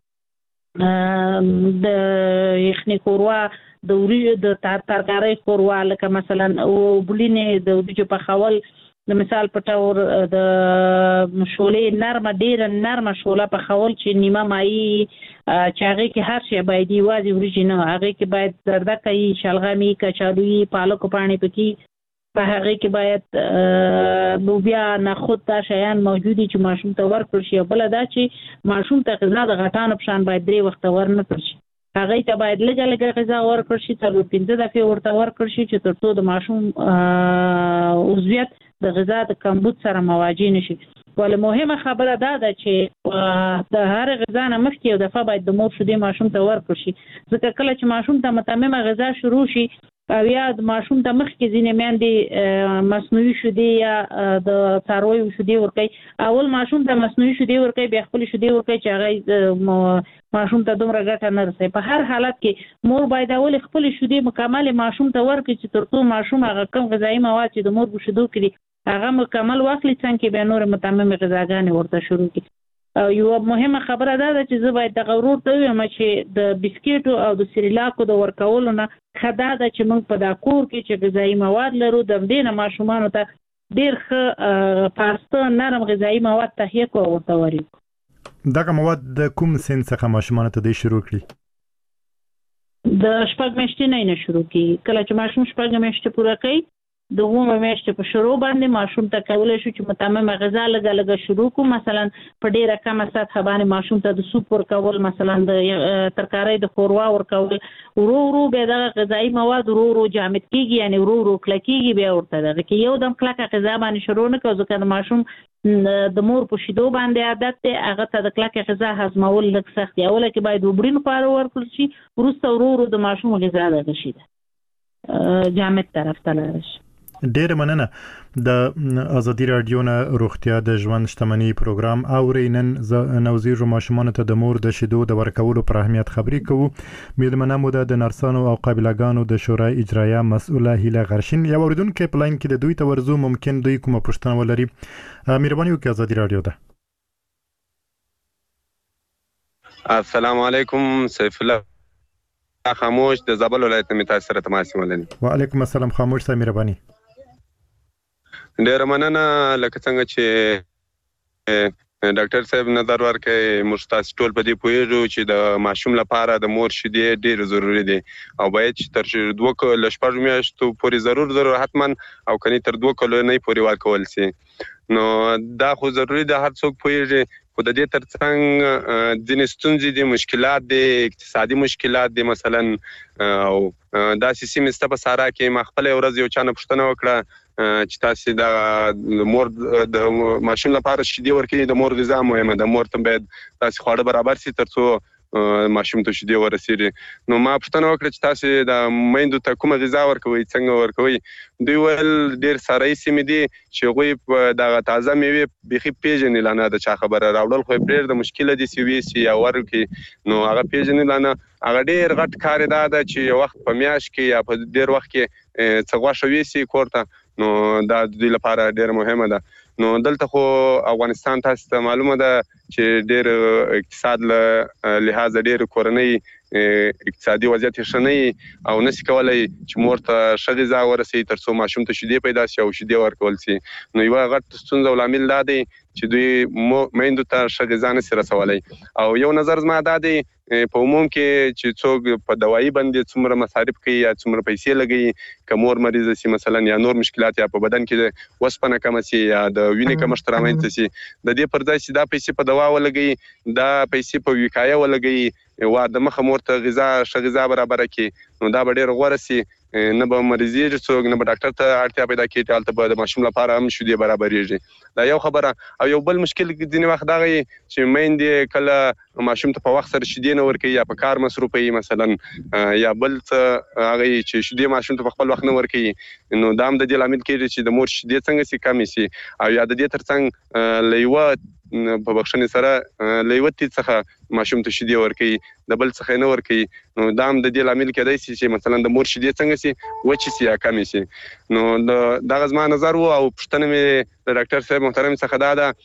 د یخني ښوروا د وریجو د ترکارۍ ښوروا لکه مثلا اوبلینې د وریجو پخول د مثال په ډول د شولې نرمه ډیره نرمه شوله پخول چې نیمه مایي چې هغې کې هر شی باید یوازې وریجې نه هغې کې باید زردکه وي شلغم وي کچالو وي پالکو پاڼې پکې په هغې کې باید لوبیا نخود دا شیان موجود دي چې ماشوم ته ورکړل شي. او بله دا چې ماشوم ته غذا د غټانو په شان باید درې وخته ورنه کړل شي. هغې ته باید لږه لږه غذا ورکړل شي څلور پنځه دفعې ورته ورکړل شي چې تر څو د ماشوم عضویت د غذا د کمبود سره مواجه نشي. ولې مهمه خبره دا ده چې د هر غذا نه مخکې یو دفعه باید د مور شیدې ماشوم ته ورکړل شي ځکه کله چې ماشوم ته متممه غذا شروع شي او یا د ماشوم ته مخکې ځینې میندې مصنوعي شیدې یا د څارویو شیدې ورکوي اول ماشوم ته مصنوعي شیدې ورکوي بیا خپلې شیدې ورکوي چې هغه ماشوم ته دومره ګټه نه رسوي. په هر حالت کې مور باید اول خپلې شیدې مکمل ماشوم ته ورکړي چې تر څو ماشوم هغه کم غذایي مواد چې د مور په شیدو کې دي هغه مکمل واخلي څنګه بیا نور متممې غذاګانې ورته شروع کړي. یو مهمه خبره دا ده چې زه باید دغه ورور ته ووایم چې د بسکټو او د سریلاکو د ورکولو نه ښه دا ده چې موږ په دا کور کې چې غذایي مواد لرو د همدې نه ماشومانو ته ډېر ښه پاسته نرم غذایي مواد تهیه کړو او ورته ورکړو. دغه مواد د کوم سن څخه ماشومانو ته دی شروع کړي؟ د شپږ میاشتې نه شروع کړي. کله چې ماشوم شپږ میاشتې پوره کوي د اوومه میاشتې په شروع باندې ماشوم ته کولی شو چې متممه غذا لږه لږه شروع کړو. مثلا په ډېره کمه سطحه باندې ماشوم ته د سوپ ورکول مثلا د ترکارۍ د ښوروا ورکول ورو ورو بیا دغه غذایي مواد ورو ورو جامد کېږي یعنې ورو ورو کلکېږي بیا ورته دغه کې یو دم کلکه غذا باندې شروع نه کوو ځکه د ماشوم د مور په شیدو باندې عادت دی هغه ته د کلکې غذا هضمول لږ سخت دی. اوله کې باید وبرین خواړه ورکړل شي وروسته ورو ورو د ماشوم غذا دغه شي ده جامد طرف ته لاړ شي. ډېر مننه. د ازادي رادیو نه روغتیا د ژوند شتمنۍ پروګرام اوري. نن نوزیږو ماشومانو ته د مور د شیدو د ورکولو پر اهمیت خبرې کوو. میلمنه مو د نرسانو او قابلګانو د شورای اجرایه مسؤله هیله غرشین. یو اوریدونکو په لاین کې د دوی ته ورزو ممکن دوی کومه پوښتنه ولري. مهرباني وکړئ ازادي رادیو ته. السلام علیکم سیف الله خاموش د زابل ولایت نه متاثر تماس ولني. وعلیکم السلام خاموش صاحب مهرباني. ډېر مننه لکه څنګه چې ډاکټر صاحب نظر ورکړی موږ تاسو ټول په دې پوهېږو چې د ماشوم لپاره د مور شیدې ډېرې ضروري دي او باید چې تر دوه له شپږو میاشتو پورې ضرور ضرور حتما او کني تر دوه کلونۍ پورې ورکول شي. نو دا خو ضروري ده هر څوک پوهېږي خو د دې تر څنګ ځینې ستونزې دي مشکلات دي اقتصادي مشکلات دي مثلا او داسې سیمې شته په سارا کې ما خپله یو ورځ یو چا نه پوښتنه وکړه چې تاسې د مور د ماشوم لپاره شیدې ورکوي د مور غذا مهمه ده مور ته باید داسې خواړه برابر شي تر څو ماشوم ته شیدې ورسېږي. نو ما پوښتنه وکړه چې تاسې د میندو ته کومه غذا ورکوئ څنګه ورکوئ؟ دوی ویل ډېر سارایي سیمې دي چې هغوی په دغه تازه میوې بیخي پېژني لا نه د چا خبره راوړل خو یې پرېږده مشکله دي چې ویسي یا ورکړي نو هغه پېژني لا نه. هغه ډېر غټ کار یې دا ده چې یو وخت په میاشت کې یا په ډېر وخت کې څه غوښه ویسي کور ته نو دا د دې لپاره ډېر مهمه ده. نو دلته خو افغانستان تاسو ته معلومه ده چې ډېر اقتصاد له لحاظ ډېر کورنۍ اقتصادي وضعیت ښه نه او نشي کولای چې مور ته ښه غذا ورسوي تر څو ماشوم ته شیدې پیدا شي او شیدې ورکول شي. نو یوه غټ ستونزه او لامل دا دی چې دوی میندو ته ښه غذا نشي رسولی. او یو نظر زما دا دی په عموم کې چې څوک په دوایي باندې څومره مصارف کوي یا څومره پیسې لګوي، که مور مریضه شي مثلا یا نور مشکلات یا په بدن کې وسپنه کمه شي یا د وینې کمښت رامنځته شي، د دې پر ځای چې دا پیسې په دوا ولګوي، دا پیسې په وقایه ولګوي، وا د مخه مور ته غذا ښه غذا برابره کړي، نو دا به ډېر غوره شي. نه به مریضېږي څوک، نه به ډاکټر ته اړتیا پیدا کېږي، هلته به د ماشوم لپاره هم شیدې برابرېږي. دا یو خبره. او یو بل مشکل ځینې وخت دغه وي چې میندې کله ماشوم ته په وخت سره شیدې نه ورکوي یا په کار مصروفه وي مثلا، یا بل څه هغه چې شیدې ماشوم ته په خپل وخت نه ورکوي، نو دا هم د دې لامل کېږي چې د مور شیدې څنګه شي کمې شي. او یا د دې ترڅنګ له یوه په بخښنې سره له یوه تیز څخه ماشوم ته شیدې ورکوي، د بل څخه یې نه ورکوي، نو دا هم د دې لامل کېدای شي چې مثلا د مور شیدې څنګه شي وچې شي یا کمې شي. نو د دغه زما نظر و. او پوښتنه مې د ډاکټر صاحب محترم څخه دا ده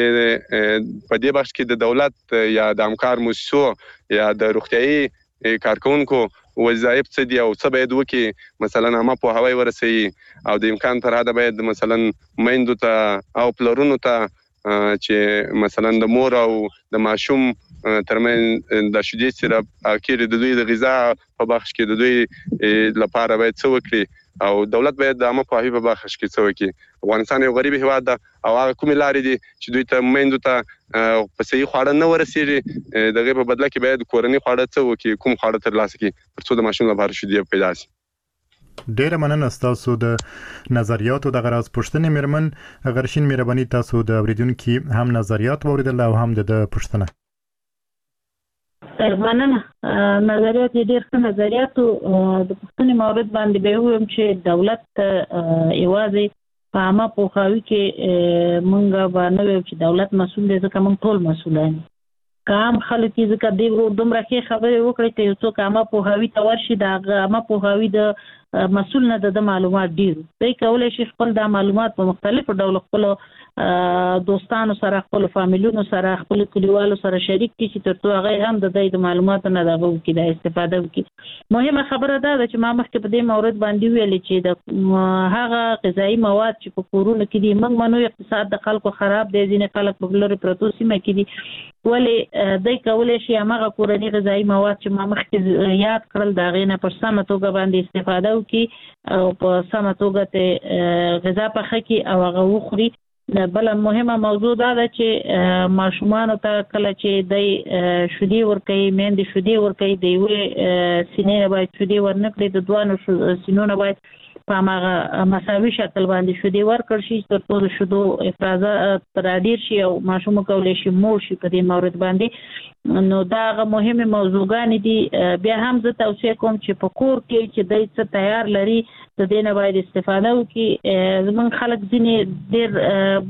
چې په دې بخش کې د دولت یا د همکار موسسو یا د روغتیایي کارکونکو وظایف څه دي او څه باید وکړي، مثلا عامه پوهاوی ورسوي او د امکان تر حده باید مثلا میندو ته او پلرونو ته چې مثلا د مور او د ماشوم ترمنځ د شیدې سره اخر د دوی د غذا په بخش کې د دوی لپاره باید څه وکړي، او دولت باید د عامه پوهاوي په بخش کې څه وکړي. افغانستان یو غریب هیواد ده او هغه کومې لارې دي چې دوی ته میندو ته په صحیح خواړه نه ورسېږي، د هغې په بدله کې باید کورني خواړه څه وکړي، کوم خواړه ترلاسه کړي تر څو د ماشوم لپاره شیدې پیدا شي. ډیره مننه ستاسو د نظریاتو. د غراز پوښتنې میرمن غرشین مهرباني، تاسو د اوریدونکو هم نظریات واوریدل او هم د پوښتنه. مننه. نظریات ډیر ښه نظریاتو. د پوښتنې مورد باندې به وایم چې دولت یوازې په عامه پوهاوي کې مونږ به نه وایو چې دولت مسؤل دی، ځکه مونږ ټول مسؤلان یو. که عام خلک یې ځکه دې دومره ښې خبرې وکړي که یو څوک عامه پوهاوي ته ورشي، د هغه عامه پوهاوي د مسؤل نه د معلومات ډیر دی کولی شي خپل دا معلومات په مختلفو ډول خپلو دوستانو سره، خپلو فامیلونو سره، خپلو کلیوالو سره شریک کړي چې تر څو هغه هم د دوی د معلوماتو نه دغه وکړي، د استفاده وکړي. مهمه خبره دا ده چې ما مخکې په دې مورد باندې ویلې چې د هغه غذایي مواد چې په کورونو کې دي، موږ منو اقتصاد د خلکو خراب دی، ځینې خلک په لرې پرتو سیمه کې دي، ولې دوی کولی شي هماغه کورني غذایي مواد چې ما مخکې یاد کړل د هغې نه په سمه توګه باندې استفاده وکړي او په سمه توګه ته غذا پخه کړي او هغه وخوري. بله مهمه موضوع دا ده چې ماشومانو ته کله چې دی شیدې ورکوي، میندې شیدې ورکوي، د یوې سینې نه باید شیدې ورنه کړي، د دوو سینو نه باید په هماغه مساوي شکل باندې شیدې ورکړل شي تر څو د شیدو افرازات راډیر شي او ماشوم کولی شي موړ شي په دې مورد باندې. نو دا هغه مهمې موضوعګانې دي. بیا هم زه توصیه کوم چې په کور کې چې دی څه تیار لري د دې نه باید استفاده وکړي. زموږ خلک ځینې ډېر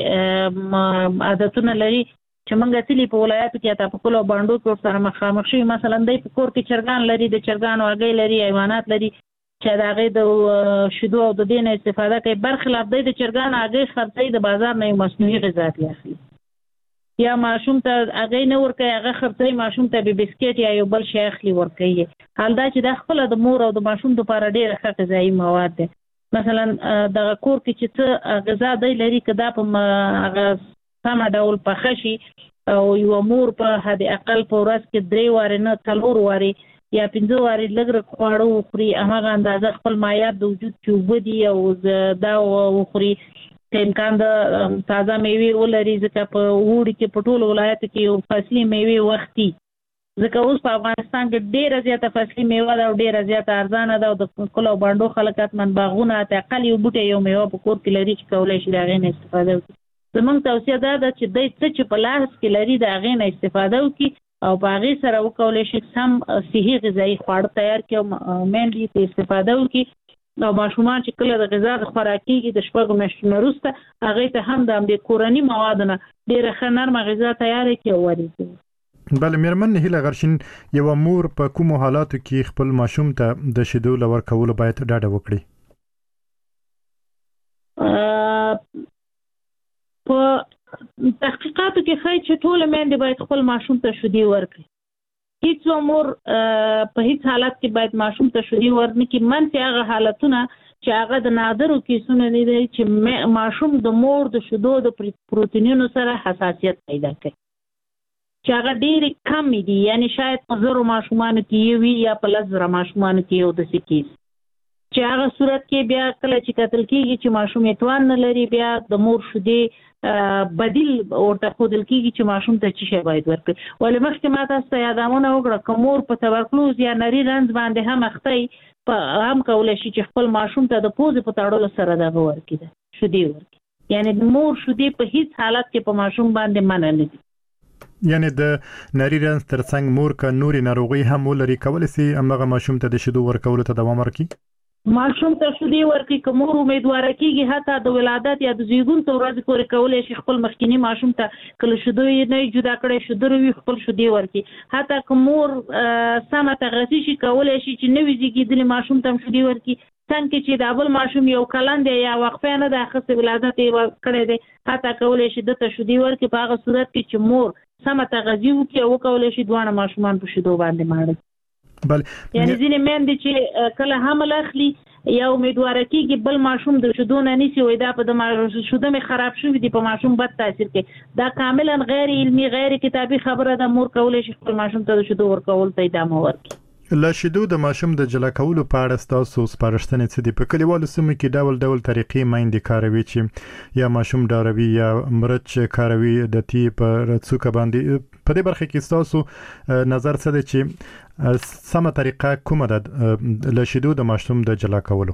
بعضې عادتونه لري چې موږ تلي په ولایاتو کې حتی په کلو بانډو کې ورسره مخامخ شوي، مثلا دی په کور کې چرګان لري، د چرګانو هګۍ لري، حیوانات لري چې د هغې د شیدو او د دې نه استفاده کوي، برخلاف دی د چرګانو هګۍ خرڅوي، د بازار نه یو مصنوعي غذا ترې اخلي، یا ماشوم ته هغې نه ورکوي، هغه خرڅوي، ماشوم ته به بسکټ یا یو بل شی اخلي ورکوي. حال دا چې دا خپله د مور او د ماشوم دپاره ډېره ښه غذایي مواد دی. مثلا دغه کور کې چې څه غذا دی لري که دا په هغه سمه ډول پخه شي او یوه مور په حد اقل په ورځ کې درې وارې نه څلور وارې یا پنځه وارې لږ لږ خواړه وخوري، هماغه اندازه خپل مایعات د وجود چې اوبه دي او دا وخوري، که امکان د تازه میوې ولري، ځکه په اوړي کې په ټولو ولایاتو کې یو فصلي میوې وخت دي، ځکه اوس په افغانستان کې ډېره زیاته فصلي میوه ده او ډېره زیاته ارزانه ده او د کلو او بانډو خلک حتمن باغونه حتی اقل یو بوټی یو میوه په کور کې لري چې کولی شي د هغې نه استفاده وکړي. زموږ توصیه دا ده چې دی څه چې په لاس کې لري د هغې نه استفاده وکړي او په هغې سره وکولی شي سم صحي غذایي خواړه تیار کړي او مینډلي ته استفاده وکړي او ماشومان چې کله د غذا د خوراک کېږي د شپږو میاشتو نه وروسته هغې ته هم د همدې کورني موادو نه ډېره ښه نرمه غذا تیاره کړي او ورکړي. بله میرمن هیله غرشین، یوه مور په کومو حالاتو کې خپل ماشوم ته د شیدو له ورکولو باید ډاډه وکړي؟ په تحقیقاتو کې ښایي چې ټول میندې باید خپل ماشوم ته شیدې ورکړي. هیڅ مور په هیڅ حالت کې باید ماشوم ته شیدې ورنه کړي، منځ هغه حالتونه چې هغه د نادرو کیسونه نه دي چې ماشوم د مور د شیدو د پروتینونو سره حساسیت پیدا کوي، چې هغه ډېرې کم دي، یعنی شاید په زرو ماشومانو کې یو وي یا په لس زره ماشومانو کې یو داسې کیس، چې هغه صورت کې بیا کله چې کتل کېږي چې ماشوم یې توان نه لري، بیا د مور شیدې بدیل ورته ښودل کېږي چې ماشوم ته څه شی باید ورکړي. ولې مخکې ما تاسو ته یادونه وکړه که مور په تبرکلوز یا نري رنځ باندې هم اخته وي هم کولی شي چې خپل ماشوم ته د پوزې په تړلو سره دغه ورکړي، شیدې ورکړي. یعنې د مور شیدې په هیڅ حالت کې په ماشوم باندې منع نه دي. یعنی د نری رنځ ترڅنګ مور که نورې ناروغۍ هم ولري کولی شي همغه ماشوم ته د شیدو ورکولو ته دوام ورکړي؟ ماشوم ته شیدې ورکړي که مور امیدواره کېږي حتی د ولادت یا د زیږون تر ورځې پورې کولی شي خپل مخکیني ماشوم ته که له شیدو یې نه جدا کړی شیدر وي خپل شیدې ورکړي. حتی که مور سمه تغذي شي کولی شي چې نوي زیږېدلي ماشوم ته هم شیدې ورکړي، څنګه چې د بل ماشوم یو کلن دی یا وقفه نه ده اخیستې ولادت یې کړی دی، حتی کولی شي ده ته شیدې ورکړي په هغه صورت کې چې مور سمه تغذي وکړي او وکولی شي دواړه ماشومان په شیدو باندې ماړه. بله یعنې ځینې میندې چې کله حمل اخلي یا امیدواره کېږي بل ماشوم د شیدو نه نیسي، وایي دا په د شیدو مې خراب شوي دي په ماشوم بد تاثیر کوي. دا کاملا غیر علمي غیر کتابي خبره ده. مور کولی شي خپل ماشوم ته د شیدو ورکولو ته ادامه ورکړي. له شیدو د ماشوم د جلا کولو په اړه ستاسو سپارښتنې څه دي؟ په کلیوالو سیمو کې ډول ډول طریقې میندې کاروي چې یا ماشوم ډاروي یا مرچ کاروي د تی په څوکه باندې. په دې برخه کې ستاسو نظر څه دی چې سمه طریقه کومه ده له شیدو د ماشوم د جلا کولو؟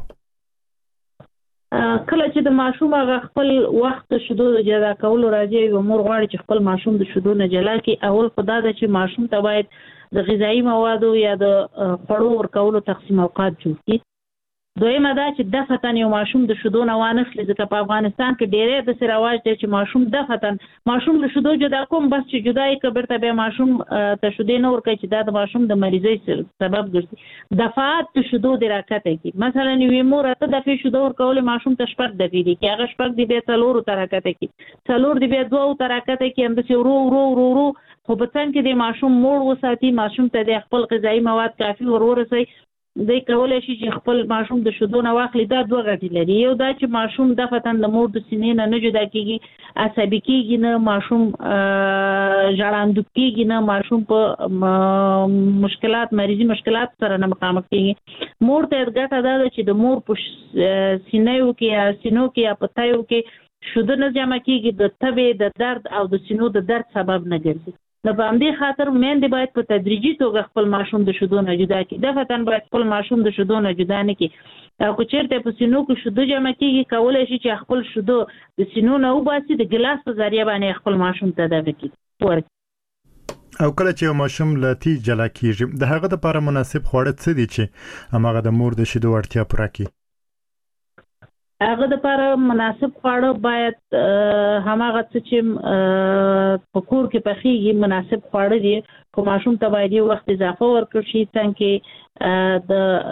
کله چې د ماشوم هغه خپل وخت د شیدو د جلا کولو راځي او مور غواړي چې خپل ماشوم د شیدو نه جلا کړي، اول خو دا ده چې ماشوم ته باید د غذایي موادو یا د خوړو ورکولو تقسیم اوقات جوړ کړي. دویمه دا چې دفعتاً یو ماشوم د شیدو نه وانخلي، ځکه په افغانستان کې ډېری داسې رواج دی چې ماشوم دفعتاً ماشوم له شیدو جدا کوم بس چې جدا یې که بیرته بیا ماشوم ته شیدې نه ورکوي چې دا د ماشوم د مریضۍ سبب ګرځي. دفعات د شیدو دې راکته کړي. مثلا یوې مور اته دفعې شیدو ورکولې ماشوم ته شپږ دفعې دي کړي، هغه شپږ دې بیا څلورو ته راکته کړي، څلور دې بیا دوو ته راکته کړي، همداسې ورو ورو ورو ورو خو په څنګ کې د ماشوم موړ وساتي، ماشوم ته د خپل غذایي مواد کافي ور ورسوي. دی کولی شي چې خپل ماشوم د شیدو نه واخلي. دا دوه ګټې لري. یو دا چې ماشوم دفعتاً د مور د سینې نه نه جدا کېږي، عصبي کېږي نه، ماشوم ژړاندود کېږي نه، ماشوم په مشکلات مریضي مشکلات سره نه مخامخ کېږي. مور ته ګټه دا ده چې د مور په سینو کې یا سینو کې یا په تایو کې شیدو نه جمع کېږي، د تبې د درد او د سینو د درد سبب نه ګرځي. نو په همدې خاطر میندې باید په تدریجي توګه خپل ماشوم د شیدو نه جدا کړي. دفعتاً باید خپل ماشوم د شیدو نه جدا نه کړي. او که چېرته په سینو کې شیدو جمع کېږي کولی شي چې خپل شیدو د سینو نه وباسي، د ګلاس په ذریعه باندې خپل ماشوم ته دغه کړي ورکړي. او کله چې یو ماشوم له تی جلا کېږي د هغه دپاره مناسب خواړه څه دي چې هماغه د مور د شیدو اړتیا پوره کړي؟ هغه دپاره مناسب خواړه باید هماغه څه چې په کور کې پخېږي مناسب خواړه دي، خو ماشوم ته باید یو وخت اضافه ورکړل شي، څنګه د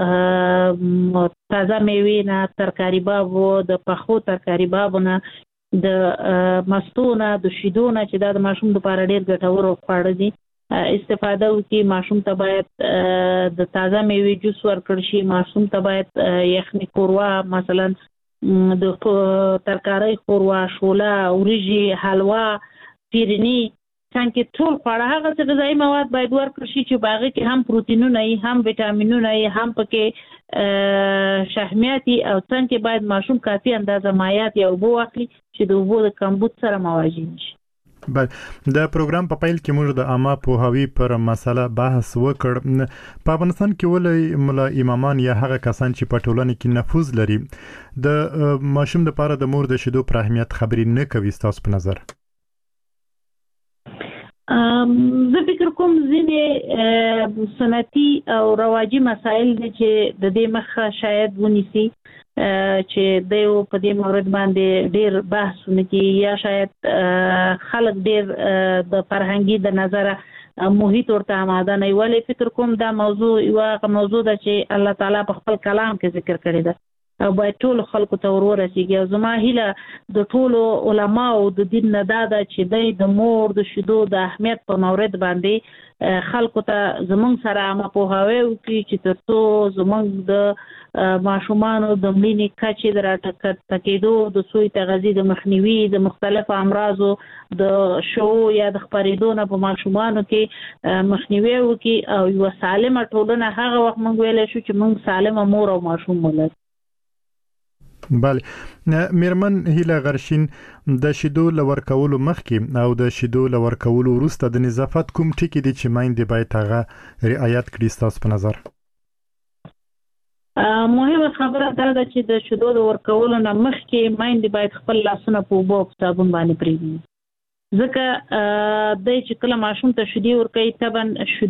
تازه میوې نه، ترکاري بابو، د پخو ترکاري بابو نه، د مستو نه، د شیدو نه چې دا د ماشوم دپاره ډېر ګټور خواړه دي استفاده وکړي. ماشوم ته باید د تازه میوې جوس ورکړل شي. ماشوم ته باید یخني قوروا مثلا د ترکارۍ قوروا، شوله، وریژې، حلوا، پیرني، څنګه ټول خواړه هغه څه غذایي مواد باید ورکړل شي چې په هغې کې هم پروتینونه وي، هم ویټامینونه وي، هم پکې شحمیات وي، او څنګه باید ماشوم کافي اندازه مایات یا اوبه واخلي چې د اوبو د کمبود سره مواجه نشي. بله د پروګرام په پیل کې موږ د عامه پوهاوي پر مسله بحث وکړ. په افغانستان کې ولې ملا امامان یا هغه کسان چې په ټولنه کې نفوذ لري د ماشوم لپاره د مور د شیدو پر اهمیت خبرې نه کوي ستاسو په نظر؟ زه فکر کوم ځینې سنتي او رواجي مسایل دي چې د دې مخه شاید ونیسي چې دیو په دې مورد باندې ډېر بحثونه کوي، یا شاید خلک ډېر د فرهنګي د نظره محیط ورته آماده نه وي. ولې فکر کوم دا موضوع یوه موضوع ده چې الله تعالی په خپل کلام کې ذکر کړې ده، او باید ټول خلکو ته ورورسیږي. او زما هیله د ټولو علماو د دین نه دا ده چې دی د مور د شیدو د اهمیت په مورد باندې خلکو ته زمونږ سره عامه پوهاوی وکړي چې تر څو زمونږ د ماشومانو د مړینې کچې د راټیټېدو د سوی تغذیې د مخنیوي د مختلفو امراضو د شعو یا د خپرېدو نه په ماشومانو کې مخنیوی وکړي او یوه سالمه ټولنه هغه وخت موږ ویلی شو چې موږ سالمه مور او ماشوم ولرو. بله میرمن هیله غرشین د شیدو له ورکولو مخکې او د شیدو له ورکولو وروسته د نظافت کوم ټکي دي چې میندې باید هغه رعایت کړي ستاسو په نظر؟ مهمه خبره دا ده چې د شیدو د ورکولو نه مخکې میندې باید خپل لاسونه په اوبو او صابون باندې پرېږدي، ځکه دی چې کله ماشوم ته شیدې ورکوي طبعا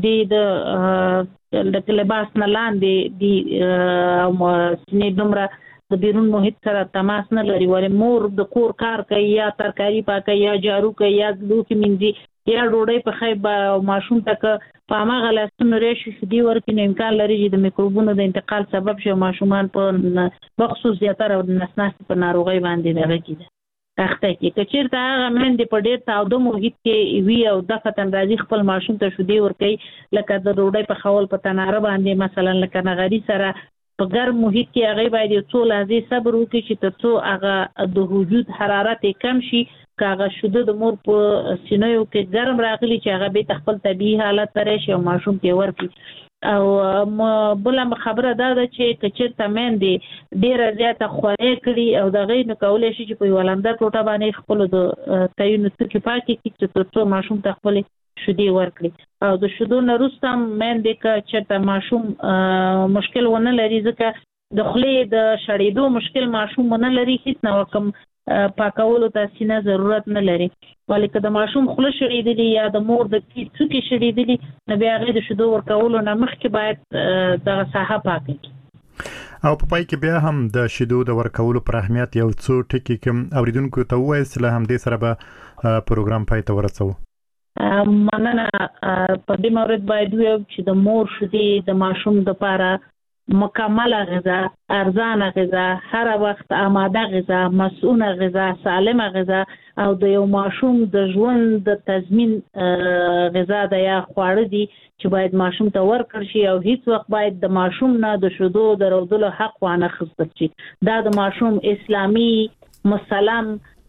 شیدې د لباس نه لاندې دي او سینې دومره د بیرون محیط سره تماس نه لري، ولې مور د کور کار کوي یا ترکاري پاکوي یا جارو کوي یا لوښي مینځي یا ډوډۍ پخوي او ماشوم ته که په هماغه لاسونو راشي شیدې ورکړي نو امکان لري چې د میکروبونو د انتقال سبب شي او ماشومان په بخصوص زیاتره د نس ناستې په ناروغۍ باندې دغه کېده اخته کړي. که چېرته هغه میندې په ډېر تاوده محیط کې وي او دفعتاً راځي خپل ماشوم ته شیدې ورکوي، لکه د ډوډۍ پخول په تناره باندې مثلا لکه نغري سره په ګرم محیط کې هغه باید یو څو لحظې صبر وکړي چې تر څو هغه د وجود حرارت کم شي، که هغه شیده د مور په سینه‌یو کې ګرم راغلي چې هغه بېرته خپل طبیعي حالت ته راشي او ماشوم ته یې ورکړي. او بله خبره دا ده چې که چېرته میندې ډېره زیاته خوارۍ کړي او د هغې نو کولی شي چې په یوه لمده ټوټه باندې خپلو د تایونو څوکې پاکې کړي چې تر څو ماشوم ته خپلې شیدې ورکړي. او د شیدو نه وروسته هم میندې که چېرته ماشوم مشکل ونه لري، ځکه د خولې د شړېدو مشکل ماشوم ونه لري، هېڅ نوع کوم پاکولو ته سینه ضرورت نه لري، ولې که د ماشوم خوله شړېدلي یا د مور د کې څوکې شړېدلي نو بیا هغې د شیدو ورکولو نه مخکې باید دغه ساحه پاکه کړي. او په پای کې بیا هم د شیدو د ورکولو پر اهمیت یو څو ټکي کوم اوریدونکو ته ووایاست، له همدې سره به پروګرام پای ته ورسوو. مننه. په دې مورد باید ویو چې د مور شیدې د ماشوم دپاره مکمله غذا، ارزانه غذا، هر وخت آماده غذا، مسؤونه غذا، سالمه غذا او د یو ماشوم د ژوند د تضمین غذا ده یا خواړه دي چې باید ماشوم ته ورکړل شي او هیڅ وخت باید د ماشوم نه د شیدو د رودلو حق وانه اخیستل شي. دا د ماشوم اسلامي مسلم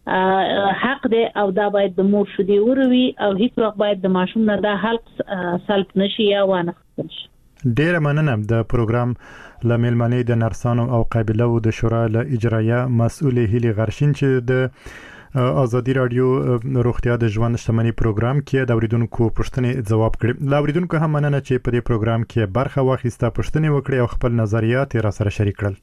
حق دی او دا باید د مور شیدې وروي او هیڅ وخت باید د ماشوم نه دا حق سلب نشي یا وانه اخیستل شي. ډیره مننه. د پروګرام له میلمنې د نرسانو او قابلو د شورا له اجرایه مسؤلې هیلې غرشین چې د ازادي رادیو روغتیا د ژوند شتمنۍ پروګرام کې د اوریدونکو پوښتنې ځواب کړي. له اوریدونکو هم مننه چې په دې پروګرام کې برخه واخیسته، پوښتنې وکړي او خپل نظریات را سره شریک کړل.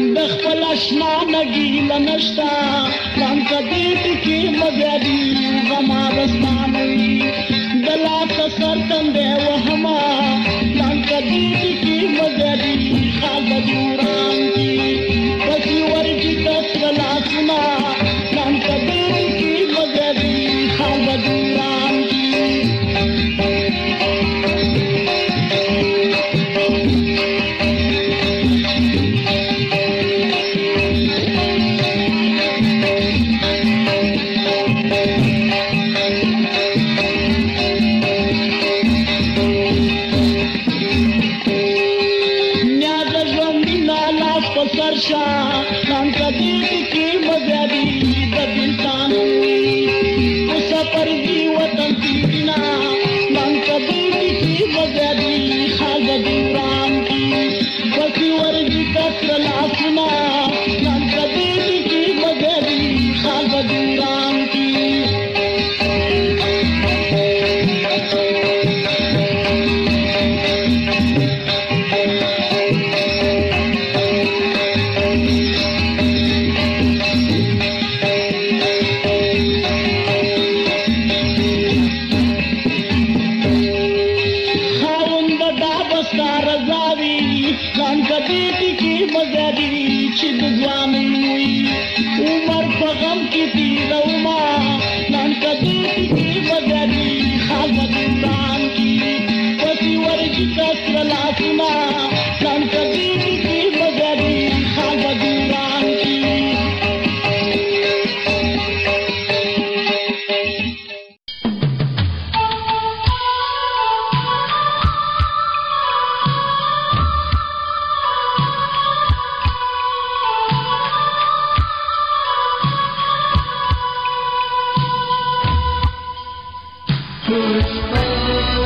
نشتا پران کدی ټکی مګری بدوران کی Shah, Lanka Diti ki mazadi da biltan usa pargi watan tina Lanka Diti ki mazadi khaga duran ki basi warji kasra lasna Lanka Diti ki mazadi khaga duran ki Push